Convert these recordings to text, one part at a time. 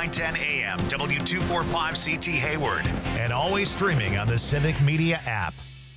910 AM, W245CT Hayward, and always streaming on the Civic Media app.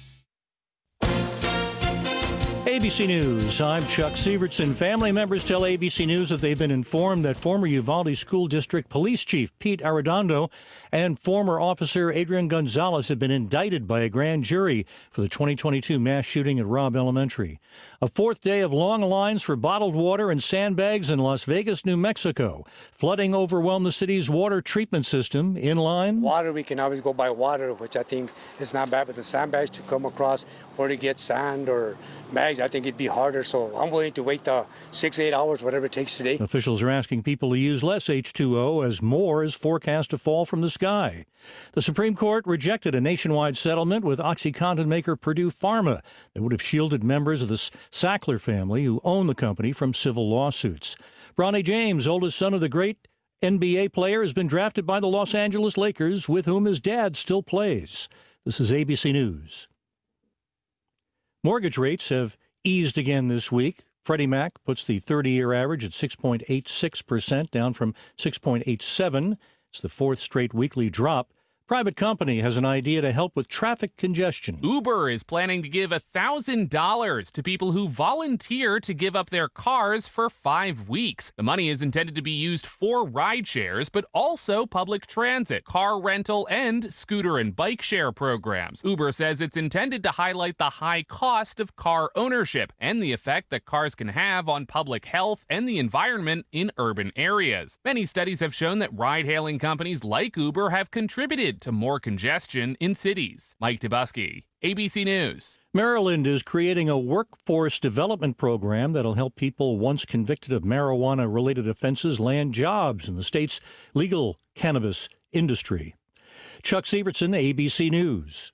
ABC News, I'm Chuck Sievertson. Family members tell ABC News that they've been informed that former Uvalde School District Police Chief Pete Arredondo and former officer Adrian Gonzalez have been indicted by a grand jury for the 2022 mass shooting at Robb Elementary. A fourth day of long lines for bottled water and sandbags in Las Vegas, New Mexico. Flooding overwhelmed the city's water treatment system. In line, water, we can always go by water, which I think is not bad, but the sandbags to come across or to get sand or bags, I think it'd be harder. So I'm willing to wait the 6-8 hours, whatever it takes today. Officials are asking people to use less H2O as more is forecast to fall from the sky. The Supreme Court rejected a nationwide settlement with OxyContin maker Purdue Pharma that would have shielded members of the Sackler family who own the company from civil lawsuits. Bronny James, oldest son of the great NBA player, has been drafted by the Los Angeles Lakers, with whom his dad still plays. This is ABC News. Mortgage rates have eased again this week. Freddie Mac puts the 30-year average at 6.86%, down from 6.87%. It's the fourth straight weekly drop. Private company has an idea to help with traffic congestion. Uber is planning to give $1,000 to people who volunteer to give up their cars for 5 weeks. The money is intended to be used for ride shares, but also public transit, car rental, and scooter and bike share programs. Uber says it's intended to highlight the high cost of car ownership and the effect that cars can have on public health and the environment in urban areas. Many studies have shown that ride-hailing companies like Uber have contributed to more congestion in cities. Mike Tebusky, ABC News. Maryland is creating a workforce development program that'll help people once convicted of marijuana-related offenses land jobs in the state's legal cannabis industry. Chuck Sievertson, ABC News.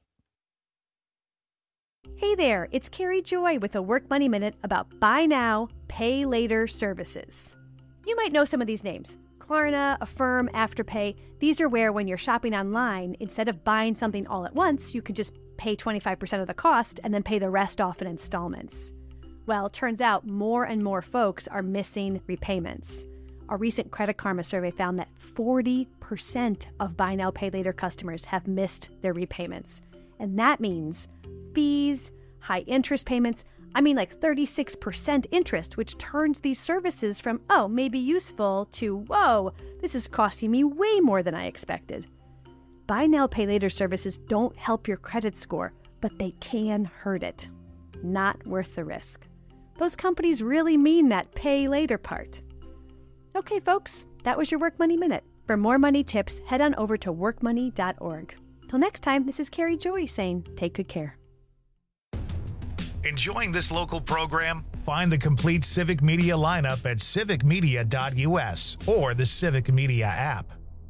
Hey there, it's Carrie Joy with a Work Money Minute about buy now, pay later services. You might know some of these names. Klarna, Affirm, Afterpay. These are where, when you're shopping online, instead of buying something all at once, you can just pay 25% of the cost and then pay the rest off in installments. Well, it turns out more and more folks are missing repayments. A recent Credit Karma survey found that 40% of buy now, pay later customers have missed their repayments. And that means fees, high interest payments, like 36% interest, which turns these services from, oh, maybe useful, to, whoa, this is costing me way more than I expected. Buy now, pay later services don't help your credit score, but they can hurt it. Not worth the risk. Those companies really mean that pay later part. Okay, folks, that was your Work Money Minute. For more money tips, head on over to workmoney.org. Till next time, this is Carrie Joy saying, take good care. Enjoying this local program? Find the complete Civic Media lineup at civicmedia.us or the Civic Media app.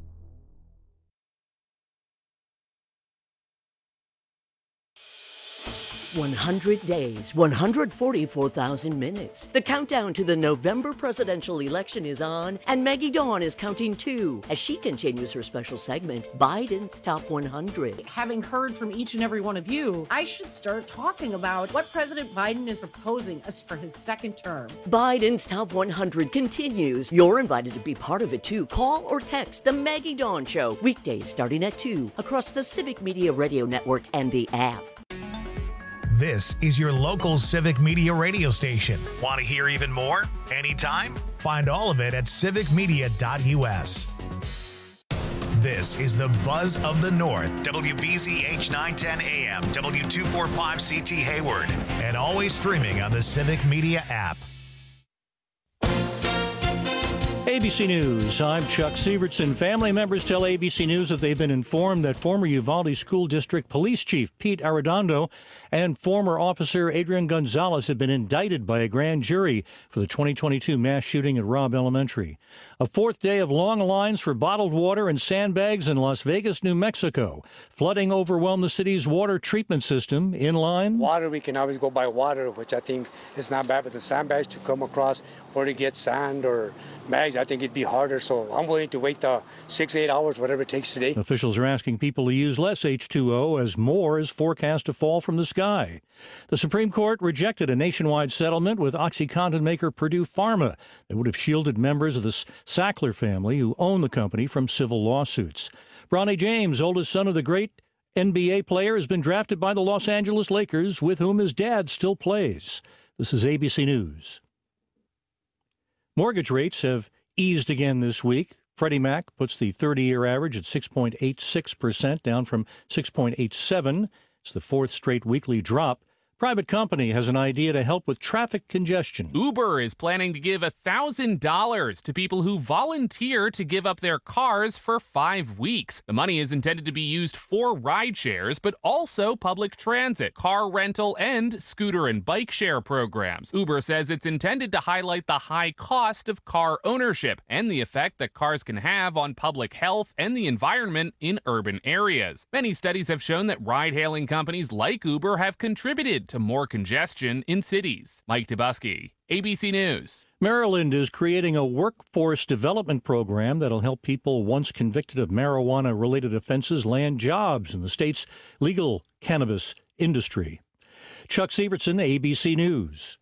100 days, 144,000 minutes. The countdown to the November presidential election is on, and Maggie Dawn is counting too as she continues her special segment, Biden's Top 100. Having heard from each and every one of you, I should start talking about what President Biden is proposing as for his second term. Biden's Top 100 continues. You're invited to be part of it too. Call or text the Maggie Dawn Show, weekdays starting at 2 across the Civic Media Radio Network and the app. This is your local Civic Media radio station. Want to hear even more? Anytime? Find all of it at civicmedia.us. This is the Buzz of the North, WBZH 910 AM, W245CT Hayward, and always streaming on the Civic Media app. ABC News, I'm Chuck Sievertson. Family members tell ABC News that they've been informed that former Uvalde School District Police Chief Pete Arredondo and former officer Adrian Gonzalez have been indicted by a grand jury for the 2022 mass shooting at Robb Elementary. A fourth day of long lines for bottled water and sandbags in Las Vegas, New Mexico. Flooding overwhelmed the city's water treatment system. In line, water, we can always go by water, which I think is not bad, but the sandbags to come across or to get sand or bags, I think it'd be harder. So I'm willing to wait the 6, 8 hours, whatever it takes today. Officials are asking people to use less H2O as more is forecast to fall from the sky. The Supreme Court rejected a nationwide settlement with OxyContin maker Purdue Pharma that would have shielded members of the Sackler family who own the company from civil lawsuits. Bronny James, oldest son of the great NBA player, has been drafted by the Los Angeles Lakers, with whom his dad still plays. This is ABC News. Mortgage rates have eased again this week. Freddie Mac puts the 30-year average at 6.86%, down from 6.87. It's the fourth straight weekly drop. Private company has an idea to help with traffic congestion. Uber is planning to give $1,000 to people who volunteer to give up their cars for 5 weeks. The money is intended to be used for ride shares, but also public transit, car rental, and scooter and bike share programs. Uber says it's intended to highlight the high cost of car ownership and the effect that cars can have on public health and the environment in urban areas. Many studies have shown that ride-hailing companies like Uber have contributed to more congestion in cities. Mike Dubusky, ABC News. Maryland is creating a workforce development program that'll help people once convicted of marijuana-related offenses land jobs in the state's legal cannabis industry. Chuck Sievertson, ABC News.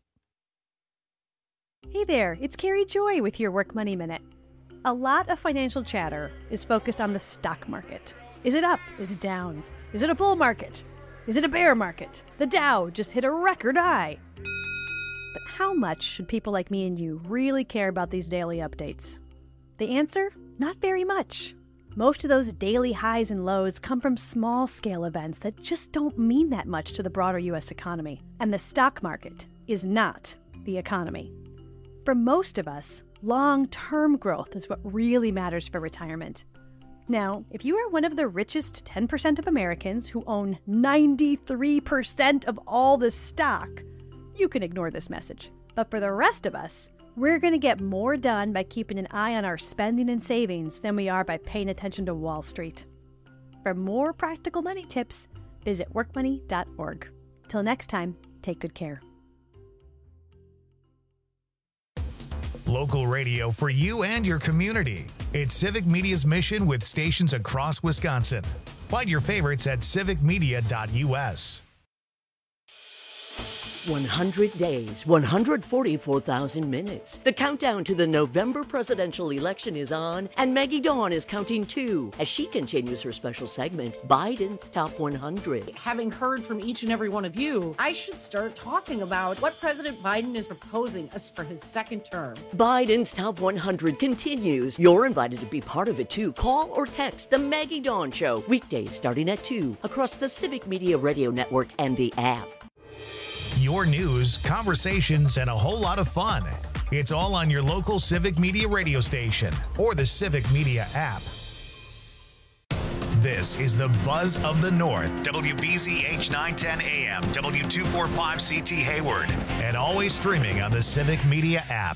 Hey there, it's Carrie Joy with your Work Money Minute. A lot of financial chatter is focused on the stock market. Is it up? Is it down? Is it a bull market? Is it a bear market? The Dow just hit a record high. But how much should people like me and you really care about these daily updates? The answer? Not very much. Most of those daily highs and lows come from small-scale events that just don't mean that much to the broader U.S. economy. And the stock market is not the economy. For most of us, long-term growth is what really matters for retirement. Now, if you are one of the richest 10% of Americans who own 93% of all the stock, you can ignore this message. But for the rest of us, we're going to get more done by keeping an eye on our spending and savings than we are by paying attention to Wall Street. For more practical money tips, visit workmoney.org. Till next time, take good care. Local radio for you and your community. It's Civic Media's mission with stations across Wisconsin. Find your favorites at civicmedia.us. 100 days, 144,000 minutes. The countdown to the November presidential election is on, and Maggie Dawn is counting too as she continues her special segment, Biden's Top 100. Having heard from each and every one of you, I should start talking about what President Biden is proposing as for his second term. Biden's Top 100 continues. You're invited to be part of it too. Call or text The Maggie Dawn Show, weekdays starting at 2 across the Civic Media Radio Network and the app. Your news, conversations, and a whole lot of fun. It's all on your local Civic Media radio station or the Civic Media app. This is the Buzz of the North, WBZH 910 AM, W245CT Hayward, and always streaming on the Civic Media app.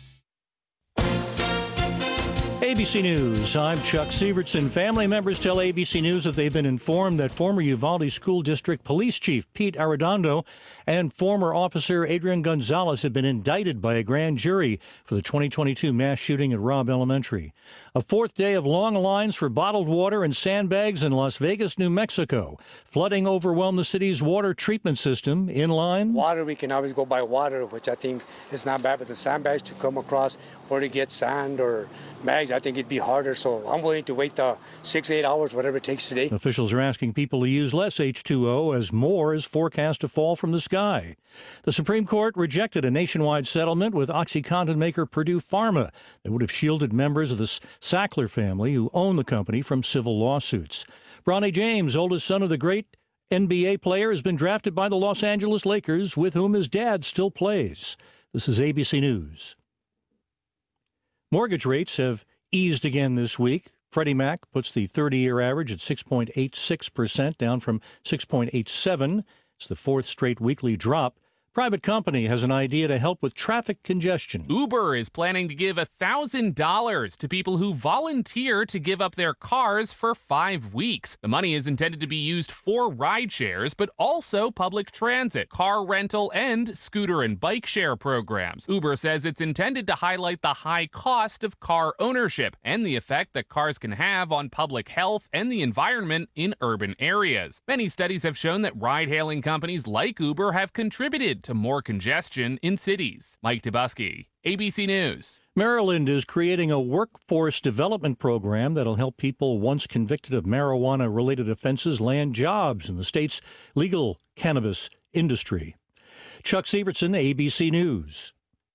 ABC News, I'm Chuck Sievertson. Family members tell ABC News that they've been informed that former Uvalde School District Police Chief Pete Arredondo and former officer Adrian Gonzalez have been indicted by a grand jury for the 2022 mass shooting at Robb Elementary. A fourth day of long lines for bottled water and sandbags in Las Vegas, New Mexico. Flooding overwhelmed the city's water treatment system. In line, Water, we can always go by water, which I think is not bad, but the sandbags to come across or to get sand or bags, I think it'd be harder. So I'm willing to wait the 6, 8 hours, whatever it takes today. officials are asking people to use less H2O as more is forecast to fall from the sky. The Supreme Court rejected a nationwide settlement with OxyContin maker Purdue Pharma that would have shielded members of the Sackler family who own the company from civil lawsuits. Bronny James, oldest son of the great NBA player, has been drafted by the Los Angeles Lakers, with whom his dad still plays. This is ABC News. Mortgage rates have eased again this week. Freddie Mac puts the 30-year average at 6.86%, down from 6.87. It's the fourth straight weekly drop. Private company has an idea to help with traffic congestion. Uber is planning to give $1,000 to people who volunteer to give up their cars for 5 weeks. The money is intended to be used for ride shares, but also public transit, car rental, and scooter and bike share programs. Uber says it's intended to highlight the high cost of car ownership and the effect that cars can have on public health and the environment in urban areas. Many studies have shown that ride-hailing companies like Uber have contributed to more congestion in cities. Mike Tebusky, ABC News. Maryland is creating a workforce development program that'll help people once convicted of marijuana-related offenses land jobs in the state's legal cannabis industry. Chuck Sievertson, ABC News.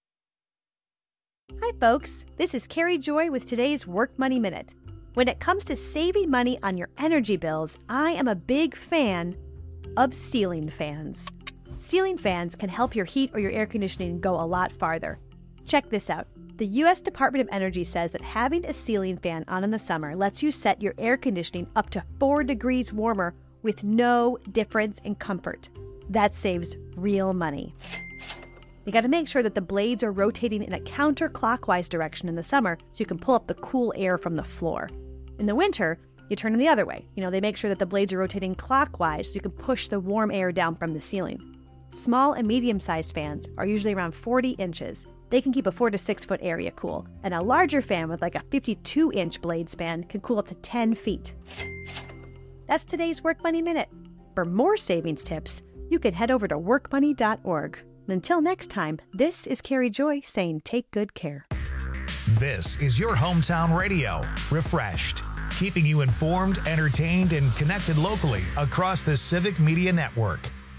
Hi, folks. This is Carrie Joy with today's Work Money Minute. When it comes to saving money on your energy bills, I am a big fan of ceiling fans. Ceiling fans can help your heat or your air conditioning go a lot farther. Check this out. The U.S. Department of Energy says that having a ceiling fan on in the summer lets you set your air conditioning up to 4 degrees warmer with no difference in comfort. That saves real money. You got to make sure that the blades are rotating in a counterclockwise direction in the summer so you can pull up the cool air from the floor. In the winter, you turn them the other way. They make sure that the blades are rotating clockwise so you can push the warm air down from the ceiling. Small and medium-sized fans are usually around 40 inches. They can keep a 4 to 6 foot area cool. And a larger fan with like a 52-inch blade span can cool up to 10 feet. That's today's Work Money Minute. For more savings tips, you can head over to workmoney.org. And until next time, this is Carrie Joy saying take good care. This is your hometown radio, Refreshed, keeping you informed, entertained, and connected locally across the Civic Media Network.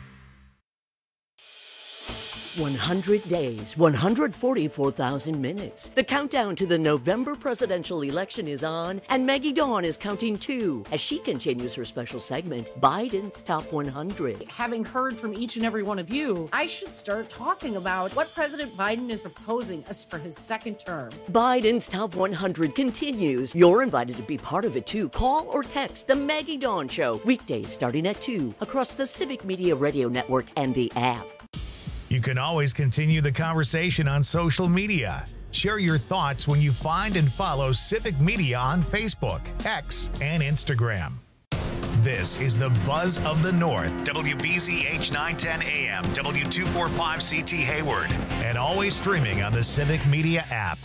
100 days, 144,000 minutes. The countdown to the November presidential election is on, and Maggie Dawn is counting too as she continues her special segment, Biden's Top 100. Having heard from each and every one of you, I should start talking about what President Biden is proposing as for his second term. Biden's Top 100 continues. You're invited to be part of it too. Call or text the Maggie Dawn Show, weekdays starting at 2 across the Civic Media Radio Network and the app. You can always continue the conversation on social media. Share your thoughts when you find and follow Civic Media on Facebook, X, and Instagram. This is the Buzz of the North, WBZH 910 AM, W245CT Hayward, and always streaming on the Civic Media app.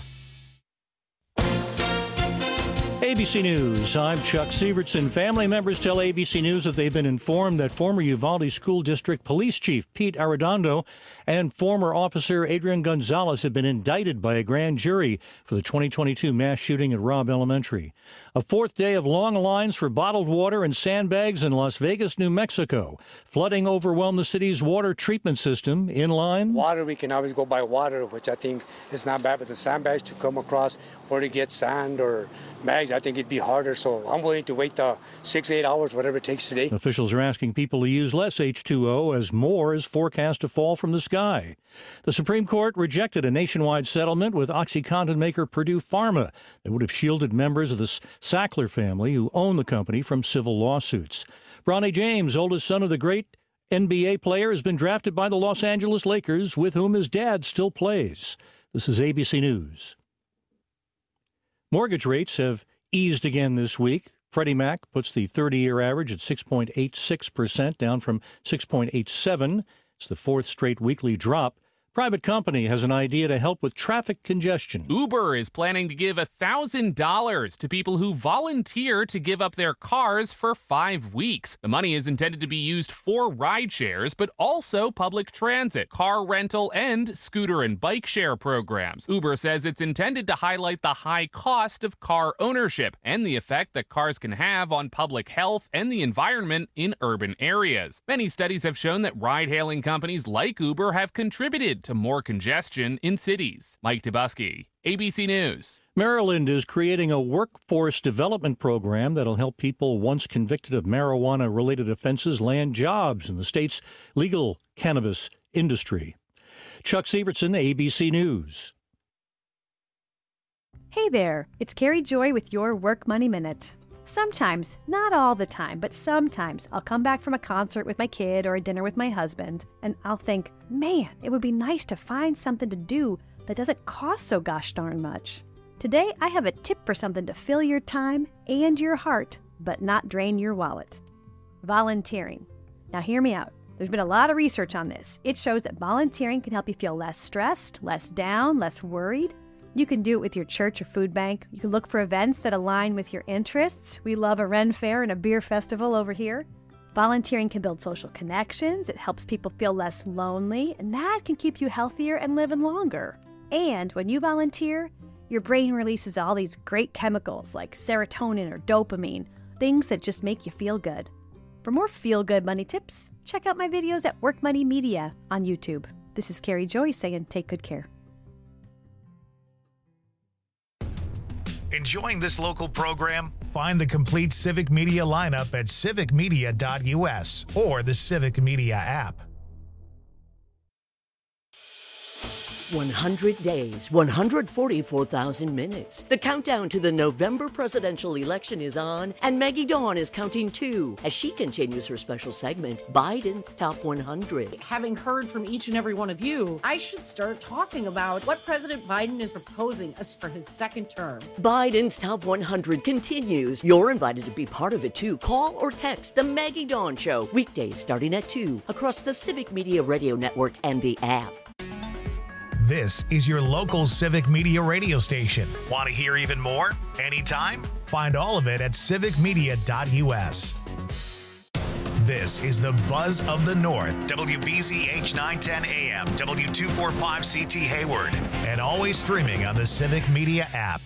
ABC News, I'm Chuck Sievertson. Family members tell ABC News that they've been informed that former Uvalde School District Police Chief Pete Arredondo and former officer Adrian Gonzalez have been indicted by a grand jury for the 2022 mass shooting at Robb Elementary. A fourth day of long lines for bottled water and sandbags in Las Vegas, New Mexico. Flooding overwhelmed the city's water treatment system. In line, water, we can always go by water, which I think is not bad, but the sandbags to come across or to get sand or bags, I think it'd be harder. So I'm willing to wait the 6-8 hours, whatever it takes today. Officials are asking people to use less H2O as more is forecast to fall from the sky. The Supreme Court rejected a nationwide settlement with OxyContin maker Purdue Pharma that would have shielded members of the Sackler family who own the company from civil lawsuits. Bronny James, oldest son of the great NBA player, has been drafted by the Los Angeles Lakers, with whom his dad still plays. This is ABC News. Mortgage rates have eased again this week. Freddie Mac puts the 30-year average at 6.86%, down from 6.87%. It's the fourth straight weekly drop. Private company has an idea to help with traffic congestion. Uber is planning to give $1,000 to people who volunteer to give up their cars for 5 weeks. The money is intended to be used for ride shares, but also public transit, car rental, and scooter and bike share programs. Uber says it's intended to highlight the high cost of car ownership and the effect that cars can have on public health and the environment in urban areas. Many studies have shown that ride-hailing companies like Uber have contributed to more congestion in cities. Mike Tebusky, ABC News. Maryland is creating a workforce development program that'll help people once convicted of marijuana-related offenses land jobs in the state's legal cannabis industry. Chuck Sievertson, ABC News. Hey there, it's Carrie Joy with your Work Money Minute. Sometimes, not all the time, but sometimes I'll come back from a concert with my kid or a dinner with my husband, and I'll think, man, it would be nice to find something to do that doesn't cost so gosh darn much. Today, I have a tip for something to fill your time and your heart, but not drain your wallet. Volunteering. Now hear me out. There's been a lot of research on this. It shows that volunteering can help you feel less stressed, less down, less worried. You can do it with your church or food bank. You can look for events that align with your interests. We love a Ren Fair and a beer festival over here. Volunteering can build social connections. It helps people feel less lonely, and that can keep you healthier and living longer. And when you volunteer, your brain releases all these great chemicals like serotonin or dopamine, things that just make you feel good. For more feel-good money tips, check out my videos at Work Money Media on YouTube. This is Carrie Joy saying take good care. Enjoying this local program? Find the complete Civic Media lineup at civicmedia.us or the Civic Media app. 100 days, 144,000 minutes. The countdown to the November presidential election is on, and Maggie Dawn is counting too as she continues her special segment, Biden's Top 100. Having heard from each and every one of you, I should start talking about what President Biden is proposing as for his second term. Biden's Top 100 continues. You're invited to be part of it too. Call or text The Maggie Dawn Show, weekdays starting at 2 across the Civic Media Radio Network and the app. This is your local Civic Media radio station. Want to hear even more? Anytime? Find all of it at civicmedia.us. This is the Buzz of the North, WBZH 910 AM, W245CT Hayward, and always streaming on the Civic Media app.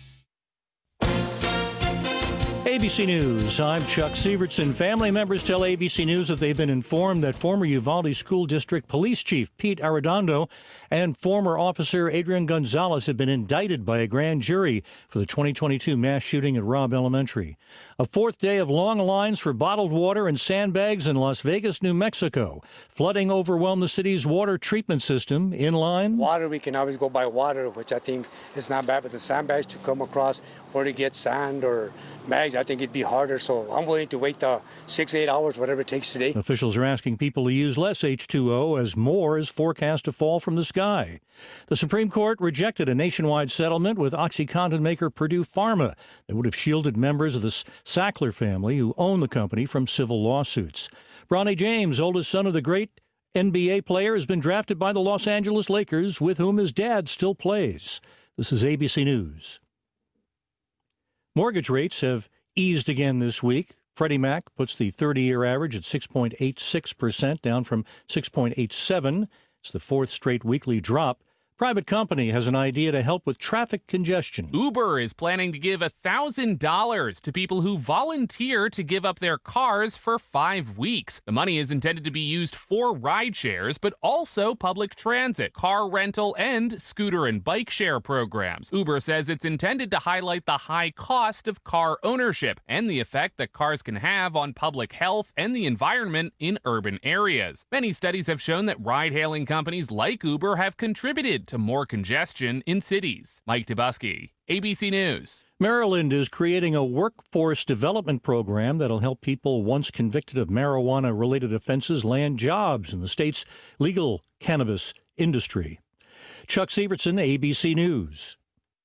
ABC News, I'm Chuck Sievertson. Family members tell ABC News that they've been informed that former Uvalde School District Police Chief Pete Arredondo and former officer Adrian Gonzalez have been indicted by a grand jury for the 2022 mass shooting at Robb Elementary. A fourth day of long lines for bottled water and sandbags in Las Vegas, New Mexico. Flooding overwhelmed the city's water treatment system. In line, water, we can always go by water, which I think is not bad, but the sandbags to come across or to get sand or bags, I think it'd be harder. So I'm willing to wait the 6-8 hours, whatever it takes today. Officials are asking people to use less H2O as more is forecast to fall from the sky. The Supreme Court rejected a nationwide settlement with OxyContin maker Purdue Pharma that would have shielded members of the Sackler family who own the company from civil lawsuits. Bronny James, oldest son of the great NBA player, has been drafted by the Los Angeles Lakers, with whom his dad still plays. This is ABC News. Mortgage rates have eased again this week. Freddie Mac puts the 30-year average at 6.86%, down from 6.87%. It's the fourth straight weekly drop. Private company has an idea to help with traffic congestion. Uber is planning to give $1,000 to people who volunteer to give up their cars for 5 weeks. The money is intended to be used for ride shares, but also public transit, car rental, and scooter and bike share programs. Uber says it's intended to highlight the high cost of car ownership and the effect that cars can have on public health and the environment in urban areas. Many studies have shown that ride-hailing companies like Uber have contributed to more congestion in cities. Mike Dubusky, ABC News. Maryland is creating a workforce development program that'll help people once convicted of marijuana-related offenses land jobs in the state's legal cannabis industry. Chuck Sievertson, ABC News.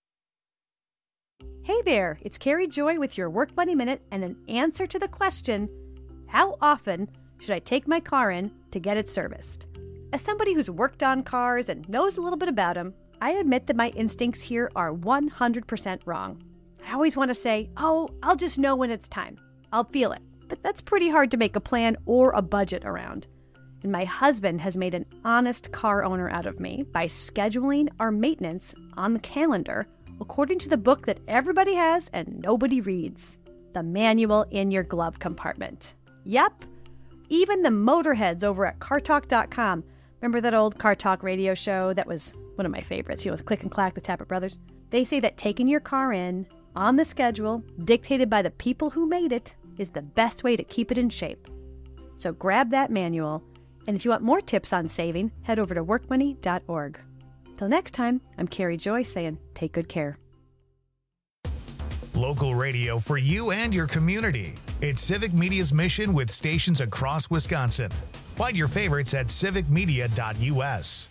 Hey there, it's Carrie Joy with your Work Money Minute and an answer to the question, how often should I take my car in to get it serviced? As somebody who's worked on cars and knows a little bit about them, I admit that my instincts here are 100% wrong. I always want to say, oh, I'll just know when it's time. I'll feel it. But that's pretty hard to make a plan or a budget around. And my husband has made an honest car owner out of me by scheduling our maintenance on the calendar according to the book that everybody has and nobody reads, the manual in your glove compartment. Yep, even the motorheads over at CarTalk.com. Remember that old Car Talk radio show that was one of my favorites, with Click and Clack, the Tappet Brothers? They say that taking your car in on the schedule, dictated by the people who made it, is the best way to keep it in shape. So grab that manual, and if you want more tips on saving, head over to workmoney.org. Till next time, I'm Carrie Joy saying take good care. local radio for you and your community. It's Civic Media's mission with stations across Wisconsin. Find your favorites at civicmedia.us.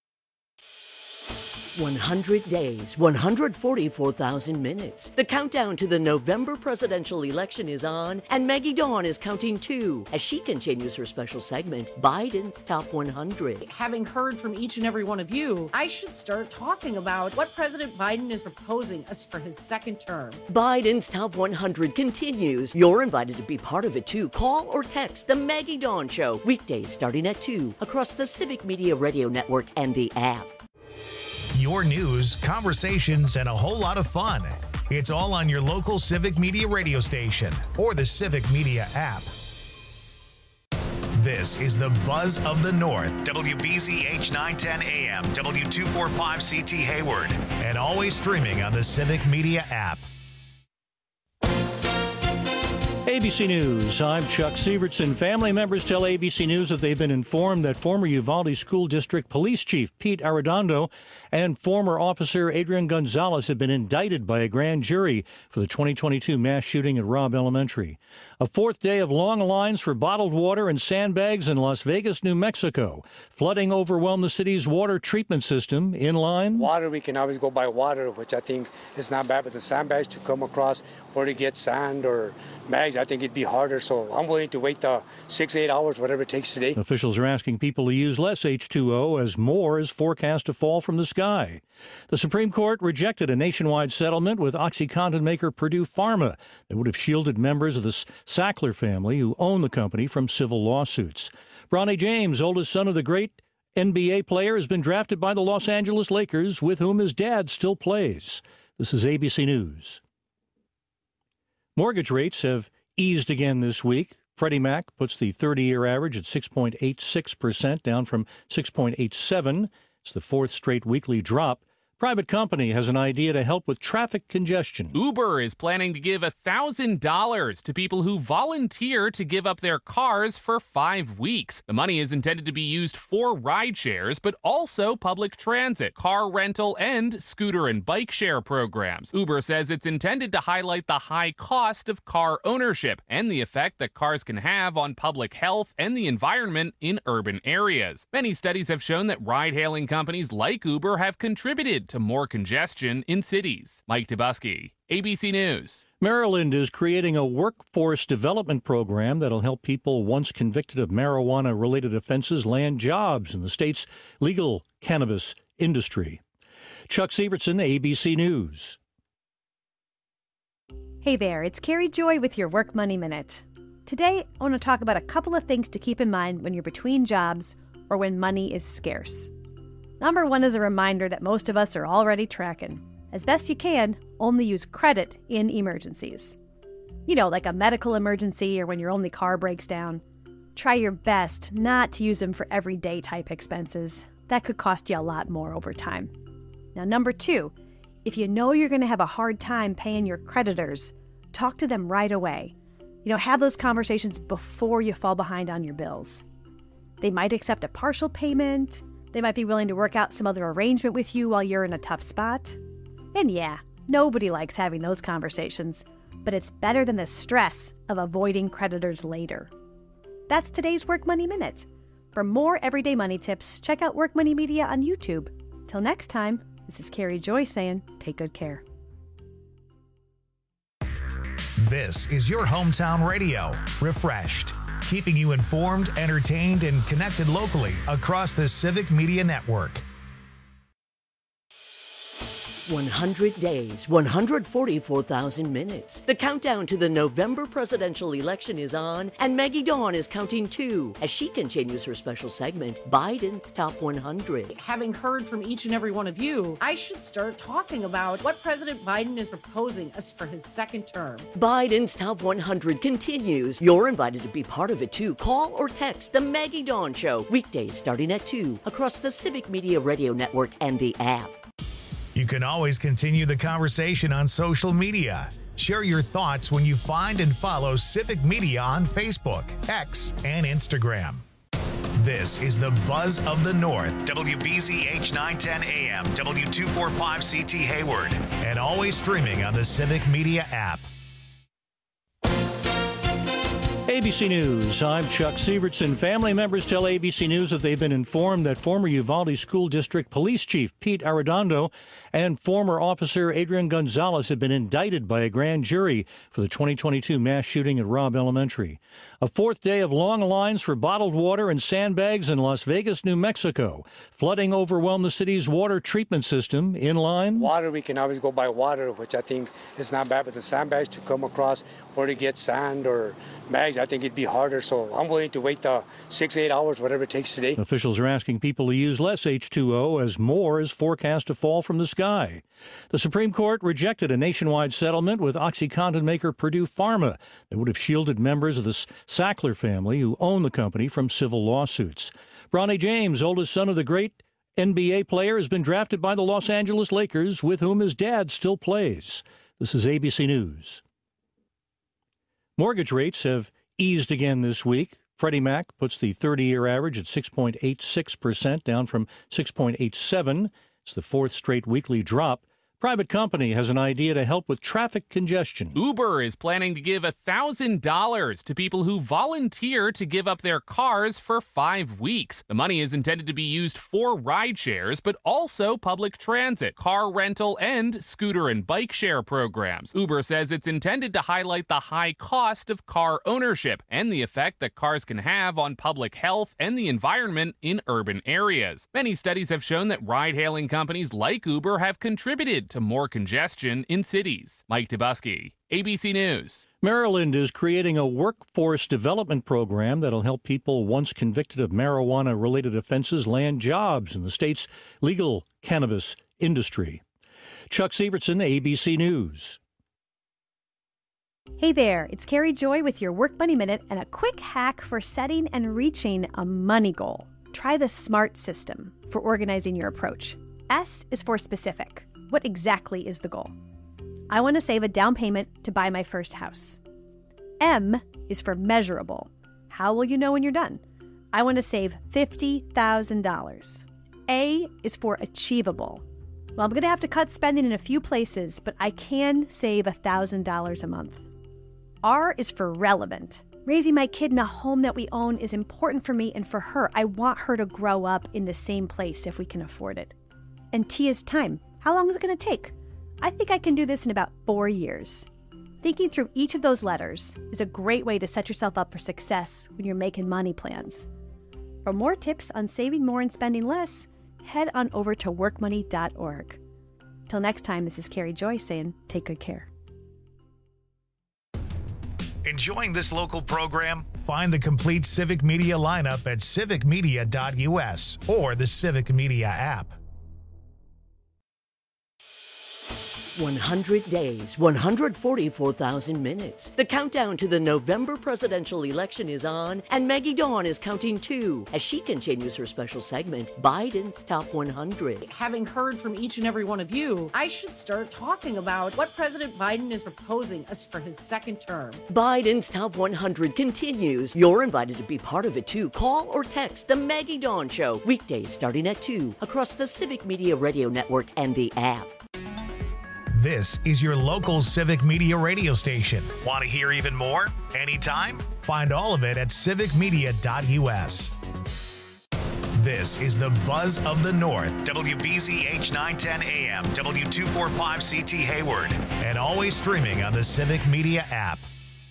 100 days, 144,000 minutes. The countdown to the November presidential election is on, and Maggie Dawn is counting too as she continues her special segment, Biden's Top 100. Having heard from each and every one of you, I should start talking about what President Biden is proposing as for his second term. Biden's Top 100 continues. You're invited to be part of it too. Call or text The Maggie Dawn Show, weekdays starting at 2 across the Civic Media Radio Network and the app. Your news, conversations, and a whole lot of fun. It's all on your local Civic Media radio station or the Civic Media app. This is the Buzz of the North, WBZH 910 AM, W245CT Hayward, and always streaming on the Civic Media app. ABC News, I'm Chuck Sievertson. Family members tell ABC News that they've been informed that former Uvalde School District Police Chief Pete Arredondo and former officer Adrian Gonzalez have been indicted by a grand jury for the 2022 mass shooting at Robb Elementary. A fourth day of long lines for bottled water and sandbags in Las Vegas, New Mexico. Flooding overwhelmed the city's water treatment system. In line, water, we can always go by water, which I think is not bad, but the sandbags to come across or to get sand or bags, I think it'd be harder. So I'm willing to wait the 6-8 hours, whatever it takes today. Officials are asking people to use less H2O as more is forecast to fall from the sky. The Supreme Court rejected a nationwide settlement with OxyContin maker Purdue Pharma that would have shielded members of the Sackler family who own the company from civil lawsuits. Bronny James, oldest son of the great NBA player, has been drafted by the Los Angeles Lakers, with whom his dad still plays. This is ABC News. Mortgage rates have eased again this week. Freddie Mac puts the 30-year average at 6.86%, down from 6.87%. It's the fourth straight weekly drop. Private company has an idea to help with traffic congestion. Uber is planning to give $1,000 to people who volunteer to give up their cars for 5 weeks. The money is intended to be used for ride shares, but also public transit, car rental, and scooter and bike share programs. Uber says it's intended to highlight the high cost of car ownership and the effect that cars can have on public health and the environment in urban areas. Many studies have shown that ride-hailing companies like Uber have contributed to more congestion in cities. Mike Tebusky, ABC News. Maryland is creating a workforce development program that'll help people once convicted of marijuana-related offenses land jobs in the state's legal cannabis industry. Chuck Sievertson, ABC News. Hey there, it's Carrie Joy with your Work Money Minute. Today, I want to talk about a couple of things to keep in mind when you're between jobs or when money is scarce. Number one is a reminder that most of us are already tracking. As best you can, only use credit in emergencies. You know, like a medical emergency or when your only car breaks down. Try your best not to use them for everyday type expenses. That could cost you a lot more over time. Now, number two, if you know you're going to have a hard time paying your creditors, talk to them right away. Have those conversations before you fall behind on your bills. They might accept a partial payment. They might be willing to work out some other arrangement with you while you're in a tough spot. And yeah, nobody likes having those conversations, but it's better than the stress of avoiding creditors later. That's today's Work Money Minute. For more everyday money tips, check out Work Money Media on YouTube. Till next time, this is Carrie Joy saying, take good care. This is your hometown radio, refreshed, keeping you informed, entertained, and connected locally across the Civic Media Network. 100 days, 144,000 minutes. The countdown to the November presidential election is on, and Maggie Dawn is counting too as she continues her special segment, Biden's Top 100. Having heard from each and every one of you, I should start talking about what President Biden is proposing as for his second term. Biden's Top 100 continues. You're invited to be part of it too. Call or text The Maggie Dawn Show, weekdays starting at 2 across the Civic Media Radio Network and the app. You can always continue the conversation on social media. Share your thoughts when you find and follow Civic Media on Facebook, X, and Instagram. This is the Buzz of the North, WBZH 910 AM, W245CT Hayward, and always streaming on the Civic Media app. ABC News, I'm Chuck Sievertson. Family members tell ABC News that they've been informed that former Uvalde School District Police Chief Pete Arredondo and former officer Adrian Gonzalez have been indicted by a grand jury for the 2022 mass shooting at Robb Elementary. A fourth day of long lines for bottled water and sandbags in Las Vegas, New Mexico. Flooding overwhelmed the city's water treatment system. In line, water, we can always go by water, which I think is not bad, but the sandbags to come across or to get sand or bags, I think it'd be harder. So I'm willing to wait the 6-8 hours, whatever it takes today. Officials are asking people to use less H2O as more is forecast to fall from the sky. The Supreme Court rejected a nationwide settlement with OxyContin maker Purdue Pharma that would have shielded members of the Sackler family who own the company from civil lawsuits. Bronny James, oldest son of the great NBA player, has been drafted by the Los Angeles Lakers, with whom his dad still plays. This is ABC News. Mortgage rates have eased again this week. Freddie Mac puts the 30-year average at 6.86%, down from 6.87%. It's the fourth straight weekly drop. Private company has an idea to help with traffic congestion. Uber is planning to give $1,000 to people who volunteer to give up their cars for 5 weeks. The money is intended to be used for ride shares, but also public transit, car rental, and scooter and bike share programs. Uber says it's intended to highlight the high cost of car ownership and the effect that cars can have on public health and the environment in urban areas. Many studies have shown that ride-hailing companies like Uber have contributed to more congestion in cities. Mike Dubusky, ABC News. Maryland is creating a workforce development program that'll help people once convicted of marijuana-related offenses land jobs in the state's legal cannabis industry. Chuck Sievertson, ABC News. Hey there, it's Carrie Joy with your Work Money Minute and a quick hack for setting and reaching a money goal. Try the SMART system for organizing your approach. S is for specific. What exactly is the goal? I want to save a down payment to buy my first house. M is for measurable. How will you know when you're done? I want to save $50,000. A is for achievable. Well, I'm going to have to cut spending in a few places, but I can save $1,000 a month. R is for relevant. Raising my kid in a home that we own is important for me and for her. I want her to grow up in the same place if we can afford it. And T is time. How long is it going to take? I think I can do this in about 4 years. Thinking through each of those letters is a great way to set yourself up for success when you're making money plans. For more tips on saving more and spending less, head on over to workmoney.org. Till next time, this is Carrie Joy saying, take good care. Enjoying this local program? Find the complete Civic Media lineup at civicmedia.us or the Civic Media app. 100 days, 144,000 minutes. The countdown to the November presidential election is on, and Maggie Dawn is counting too as she continues her special segment, Biden's Top 100. Having heard from each and every one of you, I should start talking about what President Biden is proposing as for his second term. Biden's Top 100 continues. You're invited to be part of it too. Call or text The Maggie Dawn Show, weekdays starting at 2 across the Civic Media Radio Network and the app. This is your local Civic Media radio station. Want to hear even more? Anytime? Find all of it at civicmedia.us. This is the Buzz of the North, WBZH 910 AM, W245CT Hayward, and always streaming on the Civic Media app.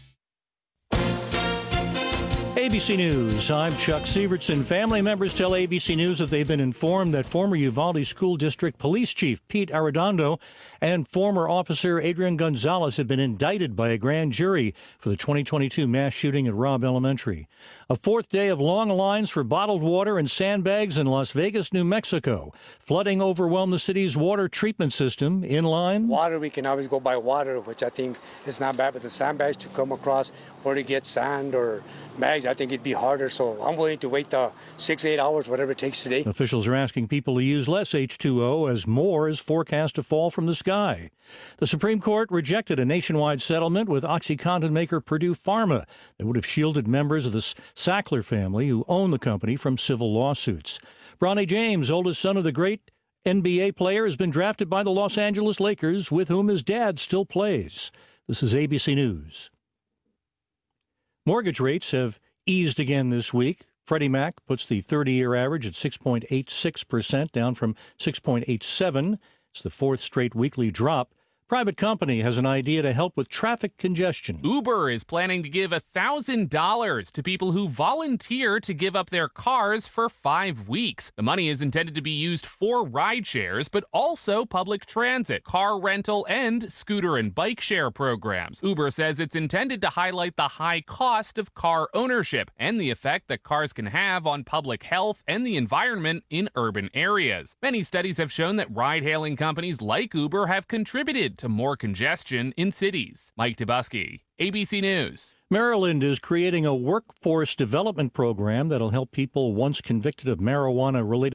ABC News, I'm Chuck Sievertson. Family members tell ABC News that they've been informed that former Uvalde School District Police Chief Pete Arredondo and former officer Adrian Gonzalez have been indicted by a grand jury for the 2022 mass shooting at Robb Elementary. A fourth day of long lines for bottled water and sandbags in Las Vegas, New Mexico. Flooding overwhelmed the city's water treatment system. In line, water, we can always go by water, which I think is not bad, but the sandbags to come across or to get sand or bags, I think it'd be harder. So I'm willing to wait the 6-8 hours, whatever it takes today. Officials are asking people to use less H2O as more is forecast to fall from the sky. The Supreme Court rejected a nationwide settlement with OxyContin maker Purdue Pharma that would have shielded members of the Sackler family, who own the company, from civil lawsuits. Bronny James, oldest son of the great NBA player, has been drafted by the Los Angeles Lakers, with whom his dad still plays. This is ABC News. Mortgage rates have eased again this week. Freddie Mac puts the 30-year average at 6.86%, down from 6.87%. It's the fourth straight weekly drop. Private company has an idea to help with traffic congestion. Uber is planning to give $1,000 to people who volunteer to give up their cars for 5 weeks. The money is intended to be used for ride shares, but also public transit, car rental, and scooter and bike share programs. Uber says it's intended to highlight the high cost of car ownership and the effect that cars can have on public health and the environment in urban areas. Many studies have shown that ride-hailing companies like Uber have contributed to more congestion in cities. Mike Dubusky, ABC News. Maryland is creating a workforce development program that'll help people once convicted of marijuana-related.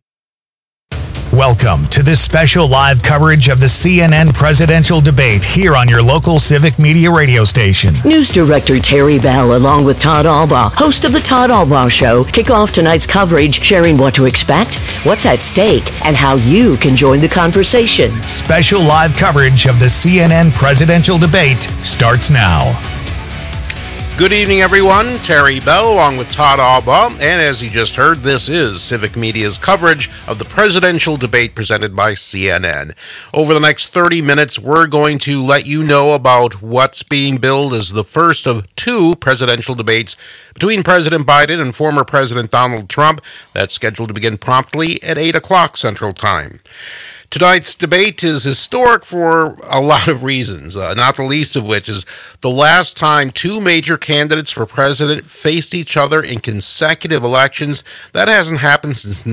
Welcome to this special live coverage of the CNN presidential debate here on your local Civic Media radio station. News Director Terry Bell, along with Todd Albaugh, host of The Todd Albaugh Show, kick off tonight's coverage, sharing what to expect, what's at stake, and how you can join the conversation. Special live coverage of the CNN presidential debate starts now. Good evening, everyone. Terry Bell along with Todd Albaugh. And as you just heard, this is Civic Media's coverage of the presidential debate presented by CNN. Over the next 30 minutes, we're going to let you know about what's being billed as the first of two presidential debates between President Biden and former President Donald Trump. That's scheduled to begin promptly at 8 o'clock Central Time. Tonight's debate is historic for a lot of reasons, not the least of which is the last time two major candidates for president faced each other in consecutive elections. That hasn't happened since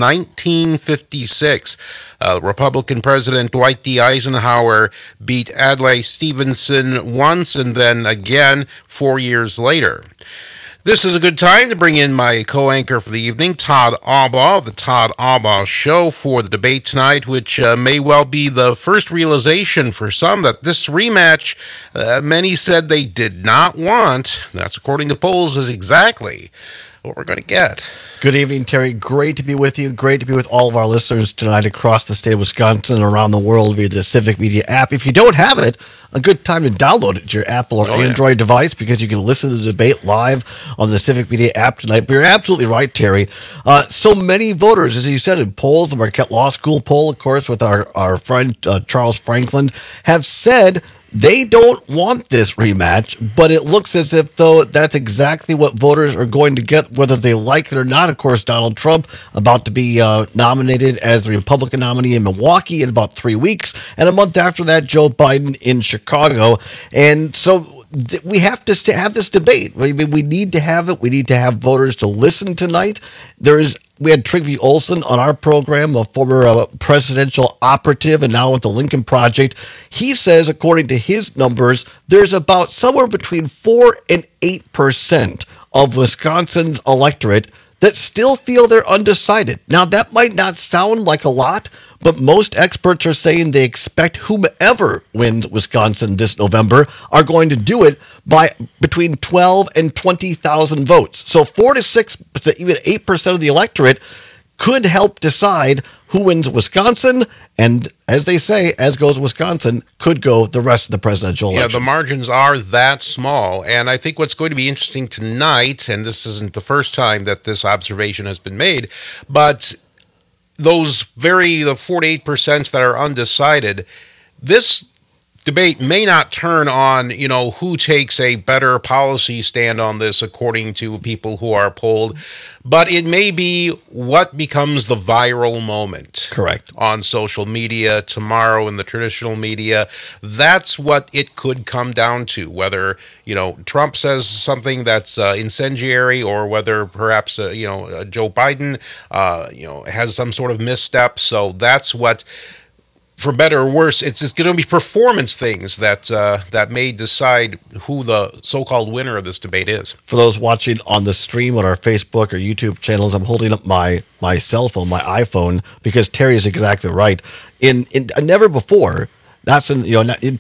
1956. Republican President Dwight D. Eisenhower beat Adlai Stevenson once and then again 4 years later. This is a good time to bring in my co-anchor for the evening, Todd Albaugh, of the Todd Albaugh Show, for the debate tonight, which may well be the first realization for some that this rematch many said they did not want. That's according to polls, is exactly what we're going to get. Good evening, Terry. Great to be with you. Great to be with all of our listeners tonight across the state of Wisconsin and around the world via the Civic Media app. If you don't have it, a good time to download it to your Apple or Android device, because you can listen to the debate live on the Civic Media app tonight. But you're absolutely right, Terry. So many voters, as you said, in polls, the Marquette Law School poll, of course, with our friend Charles Franklin, have said they don't want this rematch, but it looks as if, though, that's exactly what voters are going to get, whether they like it or not. Of course, Donald Trump about to be nominated as the Republican nominee in Milwaukee in about 3 weeks, and a month after that, Joe Biden in Chicago. And so we have to have this debate. I mean, we need to have it. We need to have voters to listen tonight. We had Trygve Olsen on our program, a former presidential operative and now with the Lincoln Project. He says, according to his numbers, there's about somewhere between 4 and 8% of Wisconsin's electorate that still feel they're undecided. Now, that might not sound like a lot, but most experts are saying they expect whomever wins Wisconsin this November are going to do it by between 12 and 20,000 votes. So 4 to 6, even 8% of the electorate could help decide who wins Wisconsin, and as they say, as goes Wisconsin, could go the rest of the presidential election. Yeah, the margins are that small, and I think what's going to be interesting tonight, and this isn't the first time that this observation has been made, but those the 48% that are undecided, this debate may not turn on, who takes a better policy stand on this according to people who are polled, but it may be what becomes the viral moment. Correct. On social media tomorrow in the traditional media. That's what it could come down to, whether, Trump says something that's incendiary, or whether perhaps, Joe Biden, has some sort of misstep. So that's what, for better or worse, it's going to be performance things that may decide who the so-called winner of this debate is. For those watching on the stream on our Facebook or YouTube channels, I'm holding up my cell phone, my iPhone, because Terry is exactly right. In never before That's in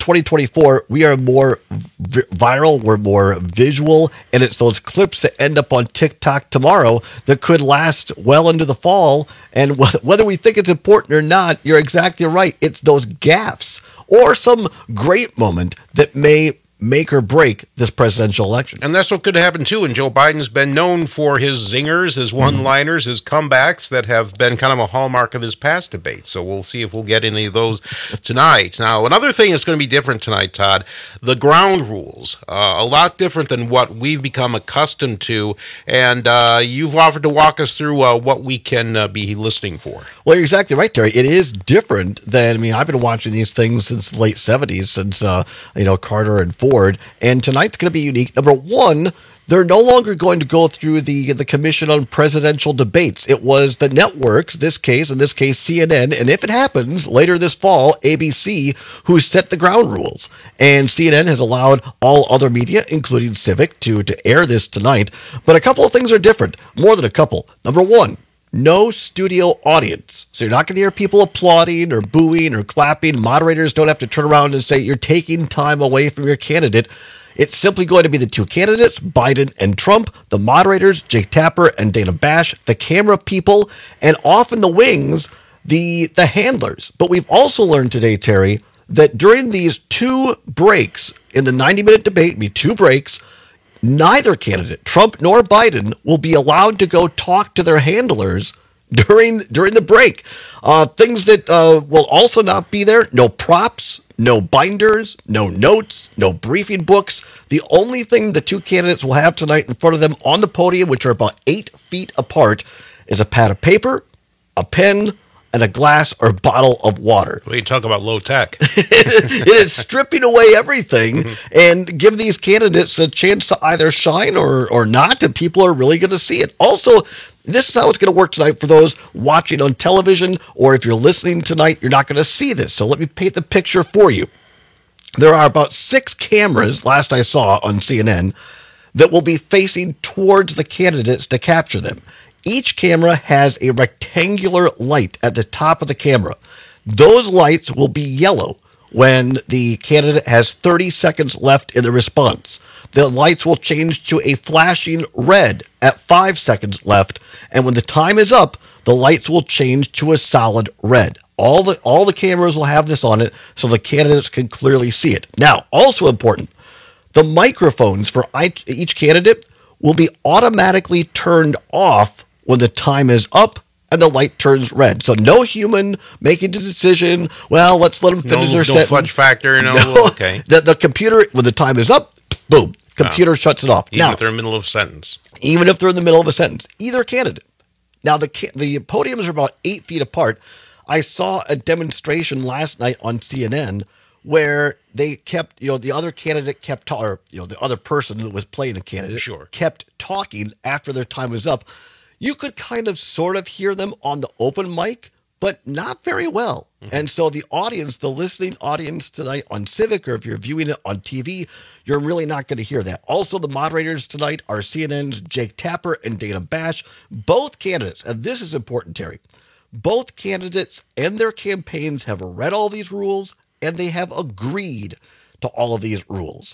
2024. We are more viral. We're more visual, and it's those clips that end up on TikTok tomorrow that could last well into the fall. And whether we think it's important or not, you're exactly right. It's those gaffes or some great moment that may make or break this presidential election. And that's what could happen, too. And Joe Biden's been known for his zingers, his one-liners, his comebacks that have been kind of a hallmark of his past debates. So we'll see if we'll get any of those tonight. Now, another thing that's going to be different tonight, Todd, the ground rules. A lot different than what we've become accustomed to. And you've offered to walk us through what we can be listening for. Well, you're exactly right, Terry. It is different than, I've been watching these things since the late 70s, since, Carter and Ford. And tonight's going to be unique. Number one, they're no longer going to go through the Commission on Presidential Debates. It was the networks, in this case, CNN, and if it happens later this fall, ABC, who set the ground rules. And CNN has allowed all other media, including Civic, to air this tonight. But a couple of things are different, more than a couple. Number one, no studio audience. So you're not going to hear people applauding or booing or clapping. Moderators don't have to turn around and say you're taking time away from your candidate. It's simply going to be the two candidates, Biden and Trump, the moderators, Jake Tapper and Dana Bash, the camera people, and off in the wings, the handlers. But we've also learned today, Terry, that during these two breaks in the 90-minute debate, two breaks, neither candidate, Trump nor Biden, will be allowed to go talk to their handlers during the break. Things that will also not be there: no props, no binders, no notes, no briefing books. The only thing the two candidates will have tonight in front of them on the podium, which are about 8 feet apart, is a pad of paper, a pen, and a glass or bottle of water. Well, you talk about low tech. It is stripping away everything and give these candidates a chance to either shine or not, and people are really going to see it. Also, this is how it's going to work tonight for those watching on television, or if you're listening tonight, you're not going to see this. So let me paint the picture for you. There are about 6 cameras, last I saw on CNN, that will be facing towards the candidates to capture them. Each camera has a rectangular light at the top of the camera. Those lights will be yellow when the candidate has 30 seconds left in the response. The lights will change to a flashing red at 5 seconds left, and when the time is up, the lights will change to a solid red. All the cameras will have this on it so the candidates can clearly see it. Now, also important, the microphones for each candidate will be automatically turned off when the time is up and the light turns red. So no human making the decision, well, let's let them finish their sentence. No fudge factor, no. Okay. The computer, when the time is up, boom, computer shuts it off. Even if they're in the middle of a sentence. Even if they're in the middle of a sentence. Either candidate. Now, the podiums are about 8 feet apart. I saw a demonstration last night on CNN where they kept, the other candidate kept talking, the other person that was playing the candidate kept talking after their time was up. You could kind of sort of hear them on the open mic, but not very well. Mm-hmm. And so the audience, the listening audience tonight on Civic, or if you're viewing it on TV, you're really not going to hear that. Also, the moderators tonight are CNN's Jake Tapper and Dana Bash. Both candidates, and this is important, Terry, both candidates and their campaigns have read all these rules, and they have agreed to all of these rules.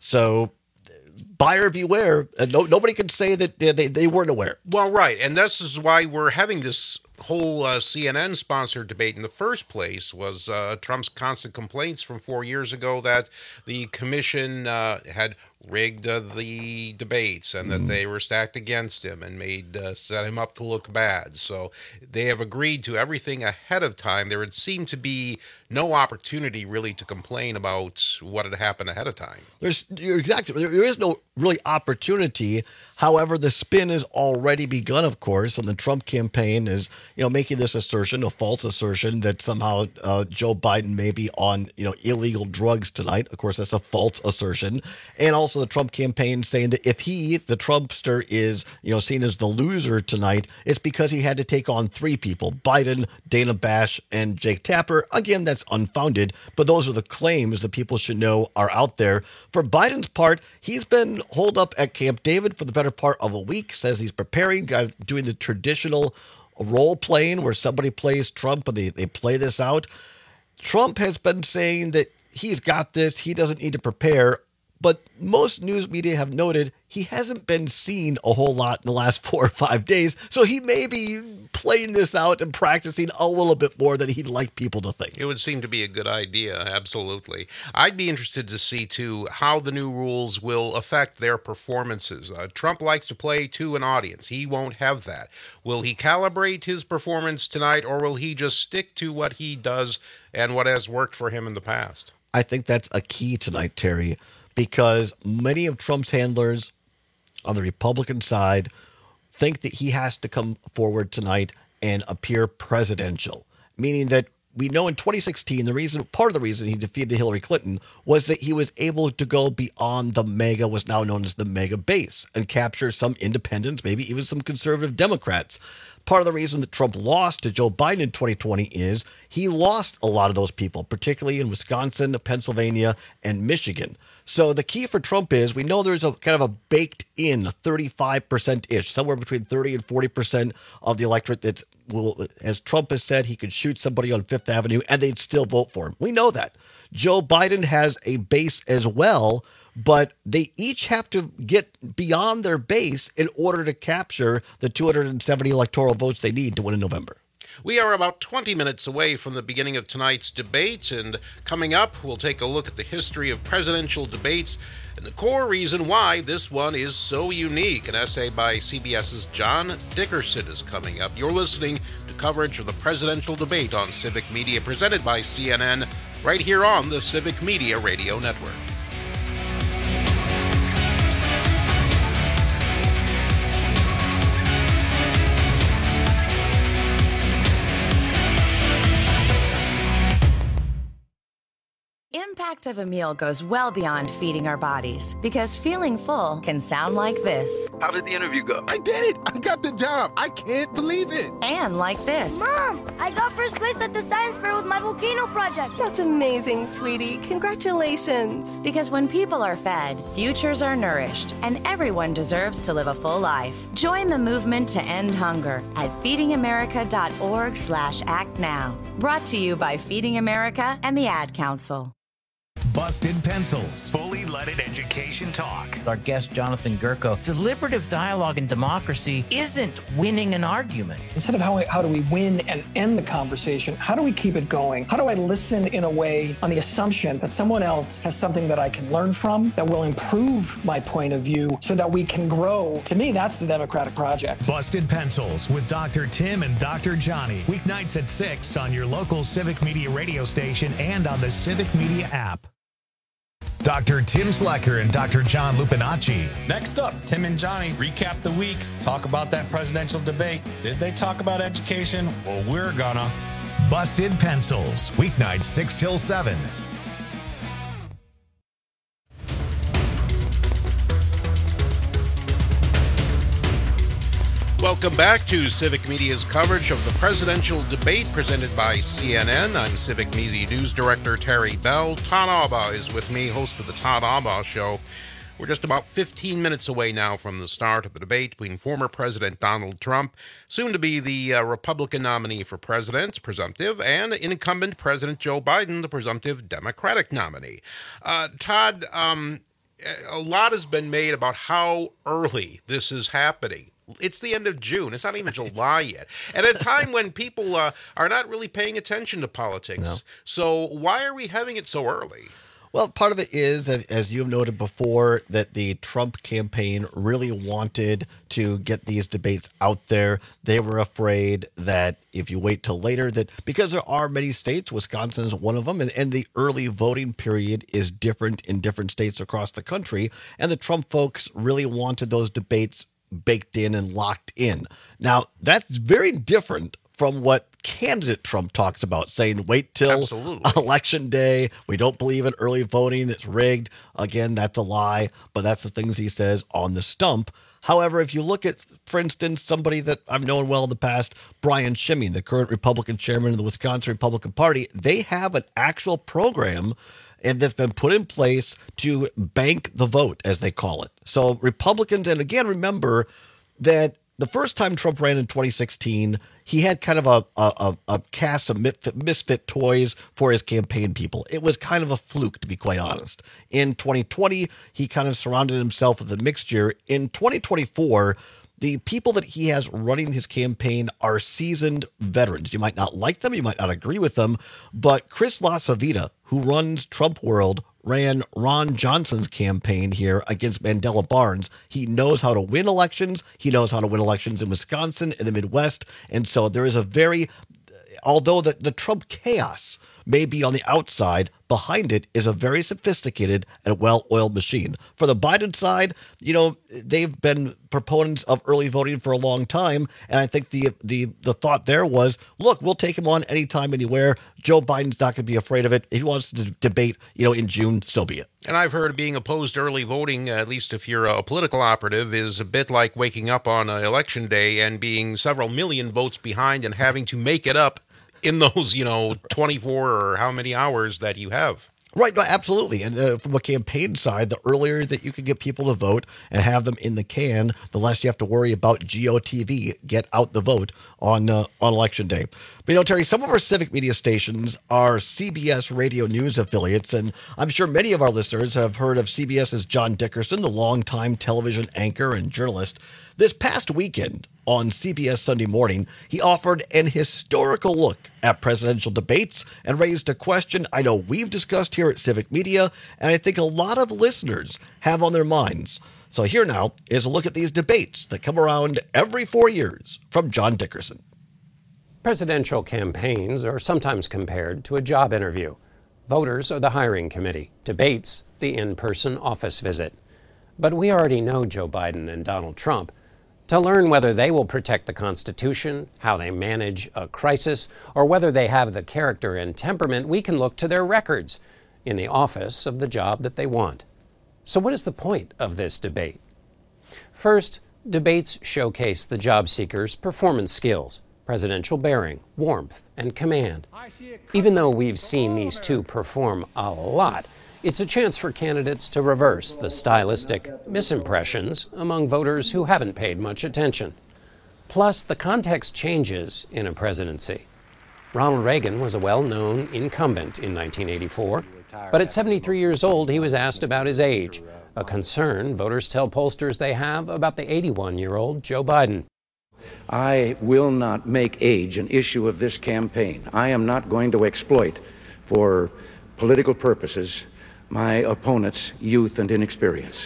So buyer beware. Nobody can say that they weren't aware. Well, right. And this is why we're having this whole CNN-sponsored debate in the first place, was Trump's constant complaints from 4 years ago that the commission had rigged the debates and that they were stacked against him and set him up to look bad. So they have agreed to everything ahead of time. There would seem to be no opportunity really to complain about what had happened ahead of time. You're exactly. There is no really opportunity. However, the spin has already begun, of course, and the Trump campaign is, making this assertion, a false assertion, that somehow Joe Biden may be on, illegal drugs tonight. Of course, that's a false assertion. And also the Trump campaign saying that if he, the Trumpster, is, seen as the loser tonight, it's because he had to take on 3 people: Biden, Dana Bash, and Jake Tapper. Again, that's unfounded, but those are the claims that people should know are out there. For Biden's part, he's been holed up at Camp David for the better part of a week, says he's preparing, doing the traditional role playing where somebody plays Trump and they play this out. Trump has been saying that he's got this, he doesn't need to prepare, but most news media have noted he hasn't been seen a whole lot in the last 4 or 5 days, so he may be playing this out and practicing a little bit more than he'd like people to think. It would seem to be a good idea, absolutely. I'd be interested to see, too, how the new rules will affect their performances. Trump likes to play to an audience. He won't have that. Will he calibrate his performance tonight, or will he just stick to what he does and what has worked for him in the past? I think that's a key tonight, Terry, because many of Trump's handlers on the Republican side think that he has to come forward tonight and appear presidential, meaning that we know in 2016, part of the reason he defeated Hillary Clinton was that he was able to go beyond the MAGA, what's now known as the MAGA base, and capture some independents, maybe even some conservative Democrats. Part of the reason that Trump lost to Joe Biden in 2020 is he lost a lot of those people, particularly in Wisconsin, Pennsylvania, and Michigan. So the key for Trump is we know there's a kind of a baked in 35%-ish, somewhere between 30 and 40% of the electorate that's, will, as Trump has said, he could shoot somebody on Fifth Avenue and they'd still vote for him. We know that. Joe Biden has a base as well, but they each have to get beyond their base in order to capture the 270 electoral votes they need to win in November. We are about 20 minutes away from the beginning of tonight's debate, and coming up, we'll take a look at the history of presidential debates and the core reason why this one is so unique. An essay by CBS's John Dickerson is coming up. You're listening to coverage of the presidential debate on Civic Media, presented by CNN, right here on the Civic Media Radio Network. Impact of a meal goes well beyond feeding our bodies, because feeling full can sound like this. How did the interview go? I did it! I got the job! I can't believe it! And like this. Mom, I got first place at the science fair with my volcano project. That's amazing, sweetie. Congratulations. Because when people are fed, futures are nourished, and everyone deserves to live a full life. Join the movement to end hunger at feedingamerica.org/act now. Brought to you by Feeding America and the Ad Council. Busted Pencils, fully leaded education talk. Our guest, Jonathan Gerko, deliberative dialogue in democracy isn't winning an argument. Instead of how do we win and end the conversation, how do we keep it going? How do I listen in a way on the assumption that someone else has something that I can learn from, that will improve my point of view so that we can grow? To me, that's the Democratic project. Busted Pencils with Dr. Tim and Dr. Johnny. Weeknights at 6 on your local Civic Media radio station and on the Civic Media app. Dr. Tim Slecker and Dr. John Lupinacci. Next up, Tim and Johnny recap the week, talk about that presidential debate. Did they talk about education? Well, we're gonna. Busted Pencils, weeknights 6 till 7. Welcome back to Civic Media's coverage of the presidential debate presented by CNN. I'm Civic Media News Director Terry Bell. Todd Albaugh is with me, host of the Todd Albaugh Show. We're just about 15 minutes away now from the start of the debate between former President Donald Trump, soon to be the Republican nominee for president, presumptive, and incumbent President Joe Biden, the presumptive Democratic nominee. Todd, a lot has been made about how early this is happening. It's the end of June. It's not even July yet. And at a time when people are not really paying attention to politics. No. So why are we having it so early? Well, part of it is, as you've noted before, that the Trump campaign really wanted to get these debates out there. They were afraid that if you wait till later, that because there are many states, Wisconsin is one of them, and the early voting period is different in different states across the country. And the Trump folks really wanted those debates baked in and locked in. Now, that's very different from what candidate Trump talks about, saying wait till election day. We don't believe in early voting. It's rigged. Again, that's a lie, but that's the things he says on the stump. However, if you look at, for instance, somebody that I've known well in the past, Brian Schimming, the current Republican chairman of the Wisconsin Republican Party, they have an actual program and that's been put in place to bank the vote, as they call it. So Republicans, and again, remember that the first time Trump ran in 2016, he had kind of a cast of misfit toys for his campaign people. It was kind of a fluke, to be quite honest. In 2020, he kind of surrounded himself with a mixture. In 2024, the people that he has running his campaign are seasoned veterans. You might not like them, you might not agree with them, but Chris LaCivita, who runs Trump World, ran Ron Johnson's campaign here against Mandela Barnes. He knows how to win elections. He knows how to win elections in Wisconsin, in the Midwest. And so there is although the Trump chaos may be on the outside, behind it is a very sophisticated and well-oiled machine. For the Biden side, they've been proponents of early voting for a long time, and I think the thought there was, look, we'll take him on anytime, anywhere. Joe Biden's not going to be afraid of it. If he wants to debate, in June, so be it. And I've heard being opposed to early voting, at least if you're a political operative, is a bit like waking up on election day and being several million votes behind and having to make it up in those, 24 or how many hours that you have. Right, no, absolutely. And from a campaign side, the earlier that you can get people to vote and have them in the can, the less you have to worry about GOTV, get out the vote on Election Day. But Terry, some of our civic media stations are CBS radio news affiliates, and I'm sure many of our listeners have heard of CBS's John Dickerson, the longtime television anchor and journalist. This past weekend on CBS Sunday Morning, he offered an historical look at presidential debates and raised a question I know we've discussed here at Civic Media, and I think a lot of listeners have on their minds. So here now is a look at these debates that come around every 4 years from John Dickerson. Presidential campaigns are sometimes compared to a job interview. Voters are the hiring committee, debates the in-person office visit. But we already know Joe Biden and Donald Trump. To learn whether they will protect the Constitution, how they manage a crisis, or whether they have the character and temperament, we can look to their records in the office of the job that they want. So what is the point of this debate? First, debates showcase the job seeker's performance skills, presidential bearing, warmth, and command. Even though we've seen these two perform a lot, it's a chance for candidates to reverse the stylistic misimpressions among voters who haven't paid much attention. Plus, the context changes in a presidency. Ronald Reagan was a well-known incumbent in 1984, but at 73 years old, he was asked about his age, a concern voters tell pollsters they have about the 81-year-old Joe Biden. I will not make age an issue of this campaign. I am not going to exploit, for political purposes, my opponent's youth and inexperience.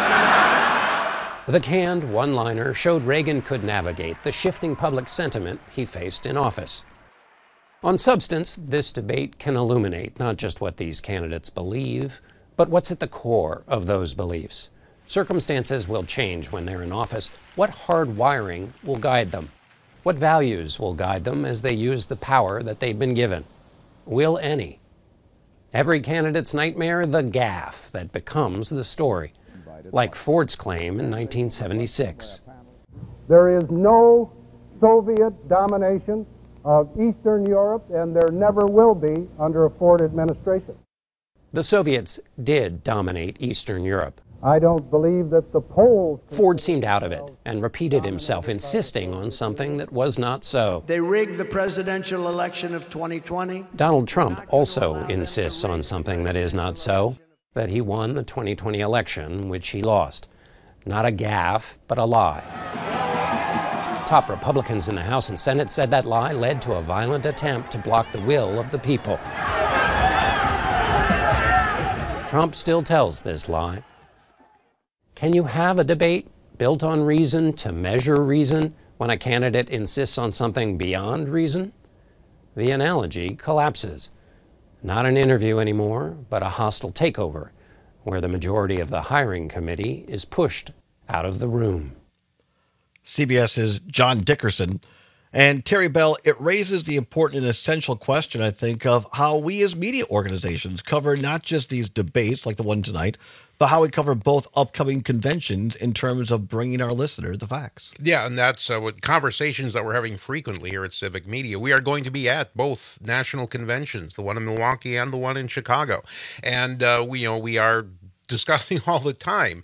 The canned one-liner showed Reagan could navigate the shifting public sentiment he faced in office. On substance, this debate can illuminate not just what these candidates believe, but what's at the core of those beliefs. Circumstances will change when they're in office. What hard wiring will guide them? What values will guide them as they use the power that they've been given? Will any? Every candidate's nightmare, the gaffe that becomes the story, like Ford's claim in 1976. There is no Soviet domination of Eastern Europe, and there never will be under a Ford administration. The Soviets did dominate Eastern Europe. I don't believe that the polls... Ford seemed out of it and repeated himself, insisting on something that was not so. They rigged the presidential election of 2020. Donald Trump also insists on something that is not so, that he won the 2020 election, which he lost. Not a gaffe, but a lie. Top Republicans in the House and Senate said that lie led to a violent attempt to block the will of the people. Trump still tells this lie. Can you have a debate built on reason to measure reason when a candidate insists on something beyond reason? The analogy collapses. Not an interview anymore, but a hostile takeover, where the majority of the hiring committee is pushed out of the room. CBS's John Dickerson. And Terry Bell, it raises the important and essential question, I think, of how we as media organizations cover not just these debates like the one tonight, but how we cover both upcoming conventions in terms of bringing our listener the facts. Yeah, and that's what conversations that we're having frequently here at Civic Media. We are going to be at both national conventions, the one in Milwaukee and the one in Chicago. And we are discussing all the time.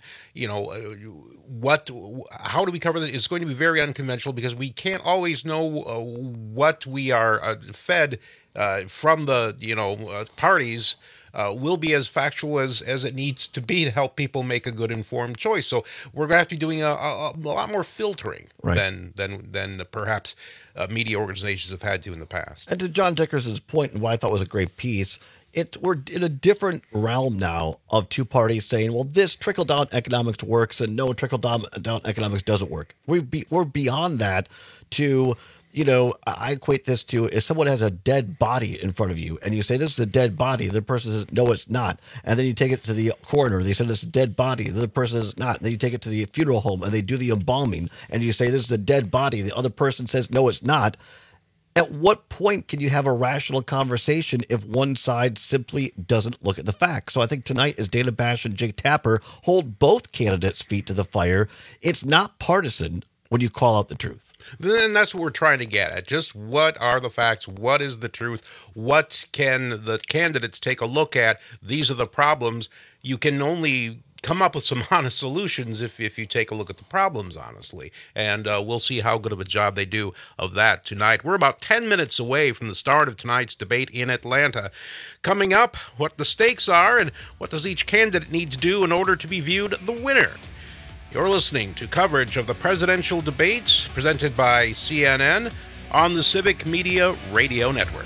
How do we cover this? It's going to be very unconventional because we can't always know what we are fed from the parties. Will be as factual as it needs to be to help people make a good informed choice. So we're going to have to be doing a lot more filtering than perhaps media organizations have had to in the past. And to John Dickerson's point, and what I thought was a great piece, we're in a different realm now of two parties saying, well, this trickle-down economics works and no, trickle-down economics doesn't work. We're beyond that to... I equate this to if someone has a dead body in front of you and you say, this is a dead body, the person says, no, it's not. And then you take it to the coroner. They say, this is a dead body. The other person says, not. Then you take it to the funeral home and they do the embalming and you say, this is a dead body. The other person says, no, it's not. At what point can you have a rational conversation if one side simply doesn't look at the facts? So I think tonight, as Dana Bash and Jake Tapper hold both candidates' feet to the fire, it's not partisan when you call out the truth. Then that's what we're trying to get at. Just what are the facts? What is the truth? What can the candidates take a look at? These are the problems. You can only come up with some honest solutions if you take a look at the problems honestly. And we'll see how good of a job they do of that tonight. We're about 10 minutes away from the start of tonight's debate in Atlanta. Coming up, what the stakes are and what does each candidate need to do in order to be viewed the winner. You're listening to coverage of the presidential debates presented by CNN on the Civic Media Radio Network.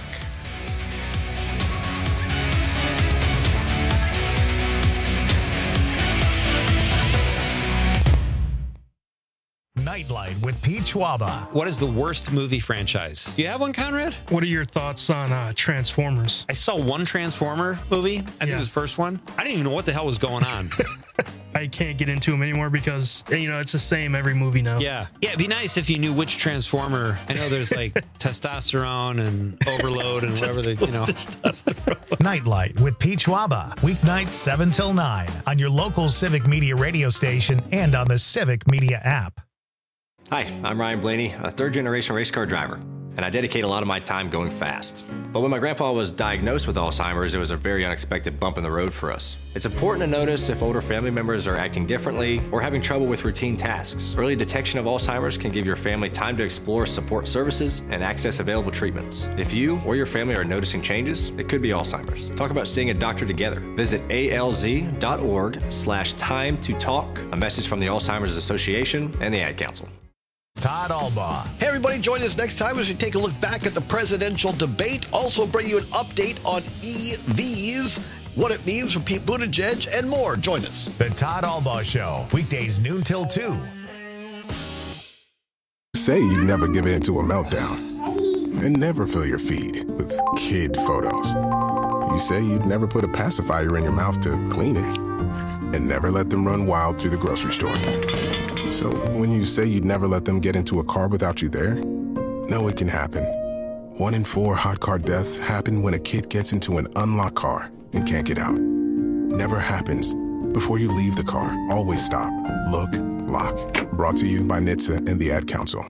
Nightlight with Pete Schwaba. What is the worst movie franchise? Do you have one, Conrad? What are your thoughts on Transformers? I saw one Transformer movie. I think it was the first one. I didn't even know what the hell was going on. I can't get into them anymore because, it's the same every movie now. Yeah. Yeah, it'd be nice if you knew which Transformer. I know there's like testosterone and overload and whatever Nightlight with Pete Schwaba. Weeknights 7 till 9 on your local Civic Media radio station and on the Civic Media app. Hi, I'm Ryan Blaney, a third-generation race car driver, and I dedicate a lot of my time going fast. But when my grandpa was diagnosed with Alzheimer's, it was a very unexpected bump in the road for us. It's important to notice if older family members are acting differently or having trouble with routine tasks. Early detection of Alzheimer's can give your family time to explore support services and access available treatments. If you or your family are noticing changes, it could be Alzheimer's. Talk about seeing a doctor together. Visit alz.org/time to talk. A message from the Alzheimer's Association and the Ad Council. Todd Albaugh. Hey, everybody, join us next time as we take a look back at the presidential debate. Also bring you an update on EVs, what it means for Pete Buttigieg, and more. Join us. The Todd Albaugh Show, weekdays noon till 2. Say you never give in to a meltdown and never fill your feed with kid photos. You say you'd never put a pacifier in your mouth to clean it and never let them run wild through the grocery store. So when you say you'd never let them get into a car without you there, know it can happen. 1 in 4 hot car deaths happen when a kid gets into an unlocked car and can't get out. Never happens. Before you leave the car, always stop, look, lock. Brought to you by NHTSA and the Ad Council.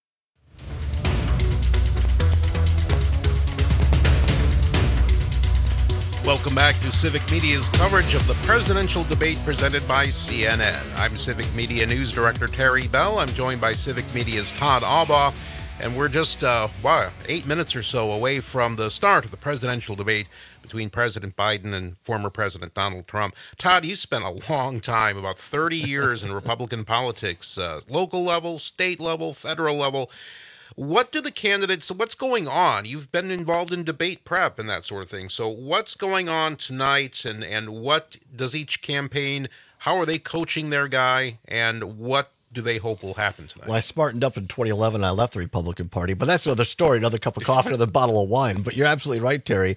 Welcome back to Civic Media's coverage of the presidential debate presented by CNN. I'm Civic Media News Director Terry Bell. I'm joined by Civic Media's Todd Albaugh, and we're just 8 minutes or so away from the start of the presidential debate between President Biden and former President Donald Trump. Todd, you spent a long time, about 30 years in Republican politics, local level, state level, federal level. What do the candidates, what's going on? You've been involved in debate prep and that sort of thing. So what's going on tonight and what does each campaign, how are they coaching their guy and what do they hope will happen tonight? Well, I smartened up in 2011. I left the Republican Party, but that's another story, another cup of coffee, another bottle of wine. But you're absolutely right, Terry.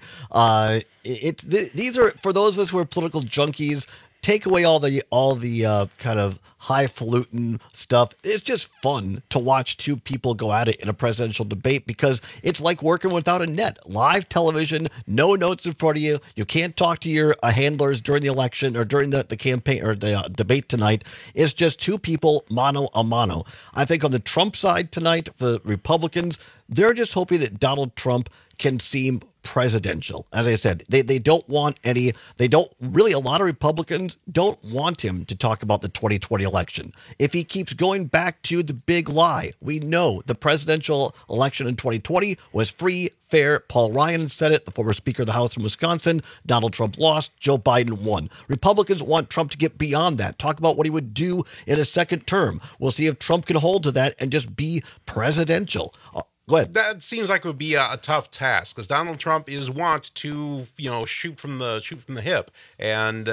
These are, for those of us who are political junkies, take away all the kind of highfalutin stuff. It's just fun to watch two people go at it in a presidential debate because it's like working without a net. Live television, no notes in front of you. You can't talk to your handlers during the election or during the campaign or the debate tonight. It's just two people mano a mano. I think on the Trump side tonight, for the Republicans, they're just hoping that Donald Trump can seem presidential. As I said, they don't want any, they don't really, a lot of Republicans don't want him to talk about the 2020 election. If he keeps going back to the big lie, we know the presidential election in 2020 was free, fair. Paul Ryan said it, the former Speaker of the House from Wisconsin. Donald Trump lost, Joe Biden won. Republicans want Trump to get beyond that, talk about what he would do in a second term. We'll see if Trump can hold to that and just be presidential. Go ahead. That seems like it would be a tough task because Donald Trump is wont to, shoot from the hip, and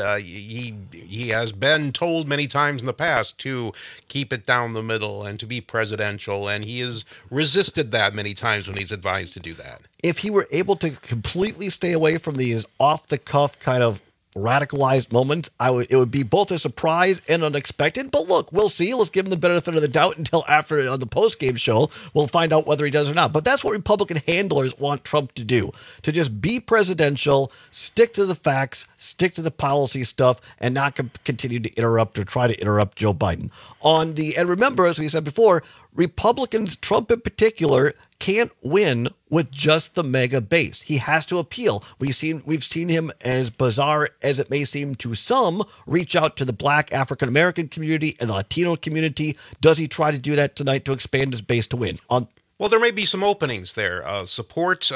he has been told many times in the past to keep it down the middle and to be presidential, and he has resisted that many times when he's advised to do that. If he were able to completely stay away from these off-the-cuff kind of radicalized moments, it would be both a surprise and unexpected. But look, we'll see. Let's give him the benefit of the doubt until after on the post-game show. We'll find out whether he does or not. But that's what Republican handlers want Trump to do, to just be presidential, stick to the facts, stick to the policy stuff, and not continue to interrupt or try to interrupt Joe Biden. And remember, as we said before, Republicans, Trump in particular, can't win with just the mega base. He has to appeal. We've seen him, as bizarre as it may seem to some, reach out to the Black African American community and the Latino community. Does he try to do that tonight to expand his base to win? Well, there may be some openings there. Support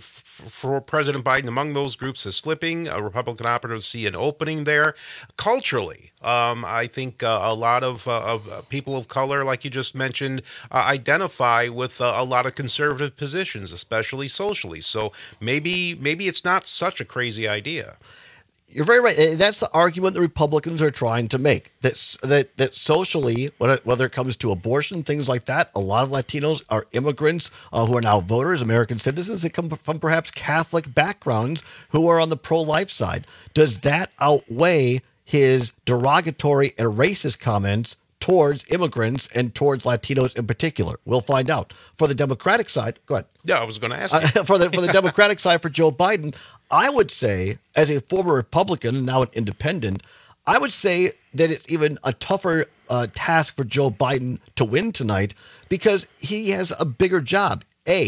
for President Biden among those groups is slipping. Republican operatives see an opening there. Culturally, I think a lot of people of color, like you just mentioned, identify with a lot of conservative positions, especially socially. So maybe it's not such a crazy idea. You're very right. That's the argument the Republicans are trying to make, that socially, whether it comes to abortion, things like that, a lot of Latinos are immigrants who are now voters, American citizens that come from perhaps Catholic backgrounds who are on the pro-life side. Does that outweigh his derogatory and racist comments towards immigrants and towards Latinos in particular? We'll find out. For the Democratic side, go ahead. Yeah, I was going to ask you. For the Democratic side, for Joe Biden, I would say, as a former Republican and now an independent, I would say that it's even a tougher task for Joe Biden to win tonight because he has a bigger job.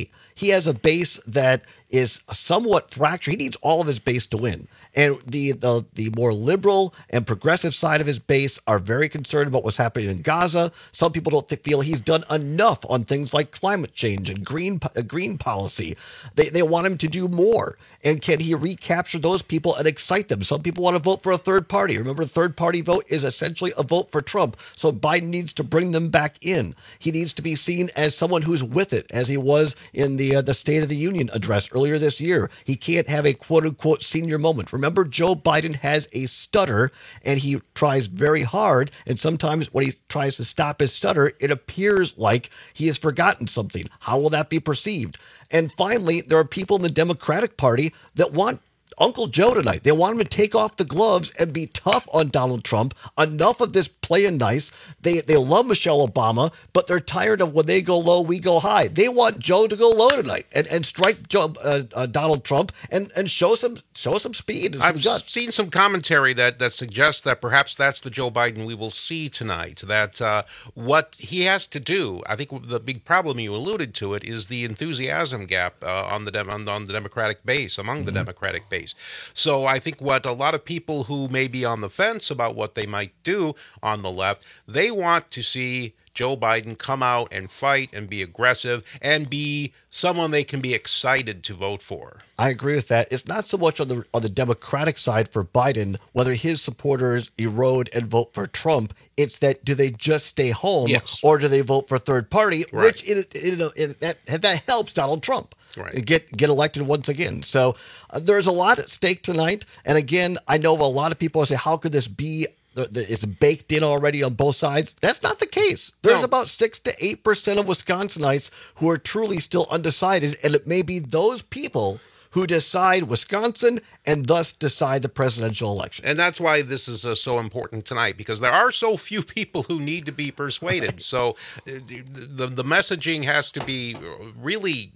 He has a base that is somewhat fractured. He needs all of his base to win. And the more liberal and progressive side of his base are very concerned about what's happening in Gaza. Some people don't feel he's done enough on things like climate change and green policy. They want him to do more. And can he recapture those people and excite them? Some people want to vote for a third party. Remember, the third party vote is essentially a vote for Trump. So Biden needs to bring them back in. He needs to be seen as someone who's with it, as he was in the State of the Union address earlier this year. He can't have a quote-unquote senior moment. Remember, Joe Biden has a stutter, and he tries very hard, and sometimes when he tries to stop his stutter, it appears like he has forgotten something. How will that be perceived? And finally, there are people in the Democratic Party that want Uncle Joe tonight. They want him to take off the gloves and be tough on Donald Trump. Enough of this playing nice. They love Michelle Obama, but they're tired of when they go low, we go high. They want Joe to go low tonight and strike Donald Trump and show some speed and some I've guts. seen some commentary that suggests that perhaps that's the Joe Biden we will see tonight. That what he has to do, I think the big problem, you alluded to it, is the enthusiasm gap on the Democratic base, among the Democratic base. So I think what a lot of people who may be on the fence about what they might do on the left, they want to see Joe Biden come out and fight and be aggressive and be someone they can be excited to vote for. I agree with that. It's not so much on the Democratic side for Biden, whether his supporters erode and vote for Trump. It's that, do they just stay home or do they vote for third party, which that helps Donald Trump. Right. Get elected once again. So there's a lot at stake tonight. And again, I know a lot of people say, how could this be? It's baked in already on both sides. That's not the case. There's about 6 to 8% of Wisconsinites who are truly still undecided. And it may be those people who decide Wisconsin and thus decide the presidential election. And that's why this is so important tonight, because there are so few people who need to be persuaded. So the messaging has to be really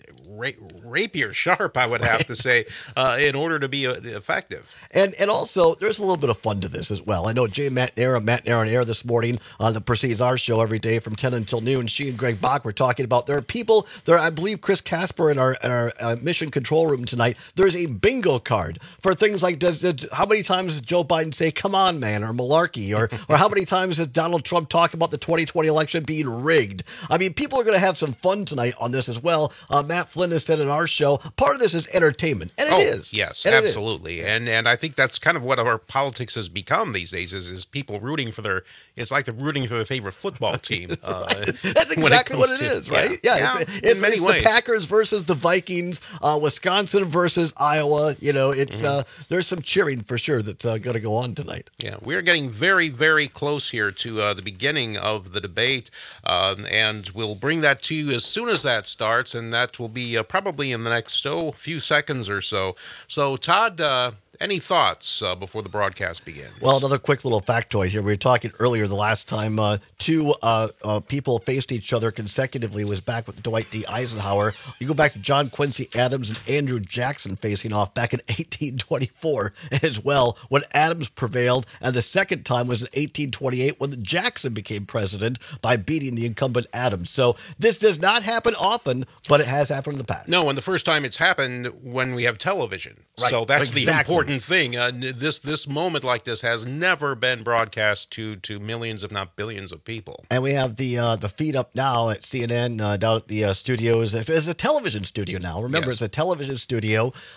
rapier sharp, I would have to say, in order to be effective. And also, there's a little bit of fun to this as well. I know Jay McNair on air this morning that precedes our show every day from 10 until noon. She and Greg Bach were talking about there are people there. I believe Chris Casper in our mission control room tonight. There's a bingo card for things like how many times does Joe Biden say "come on, man" or malarkey, or how many times has Donald Trump talked about the 2020 election being rigged? I mean, people are going to have some fun tonight on this as well. Matt Flynn has said in our show, part of this is entertainment, and it is. Yes, and absolutely. And I think that's kind of what our politics has become these days is people rooting for it's like they're rooting for their favorite football team. That's exactly what it is, right? Yeah, it's many ways. The Packers versus the Vikings, Wisconsin versus Iowa. It's there's some cheering for sure that's going to go on tonight. Yeah, we're getting very, very close here to the beginning of the debate, and we'll bring that to you as soon as that starts, and that will be probably in the next few seconds or so. So, Todd, any thoughts before the broadcast begins? Well, another quick little factoid here. We were talking earlier the last time two people faced each other consecutively was back with Dwight D. Eisenhower. You go back to John Quincy Adams and Andrew Jackson facing off back in 1824 as well, when Adams prevailed, and the second time was in 1828 when Jackson became president by beating the incumbent Adams. So this does not happen often, but it has happened in the past. No, and the first time it's happened when we have television. Right. So that's the important thing. This moment like this has never been broadcast to millions, if not billions, of people. And we have the feed up now at CNN down at the studios. It's a television studio now. Remember, It's a television studio.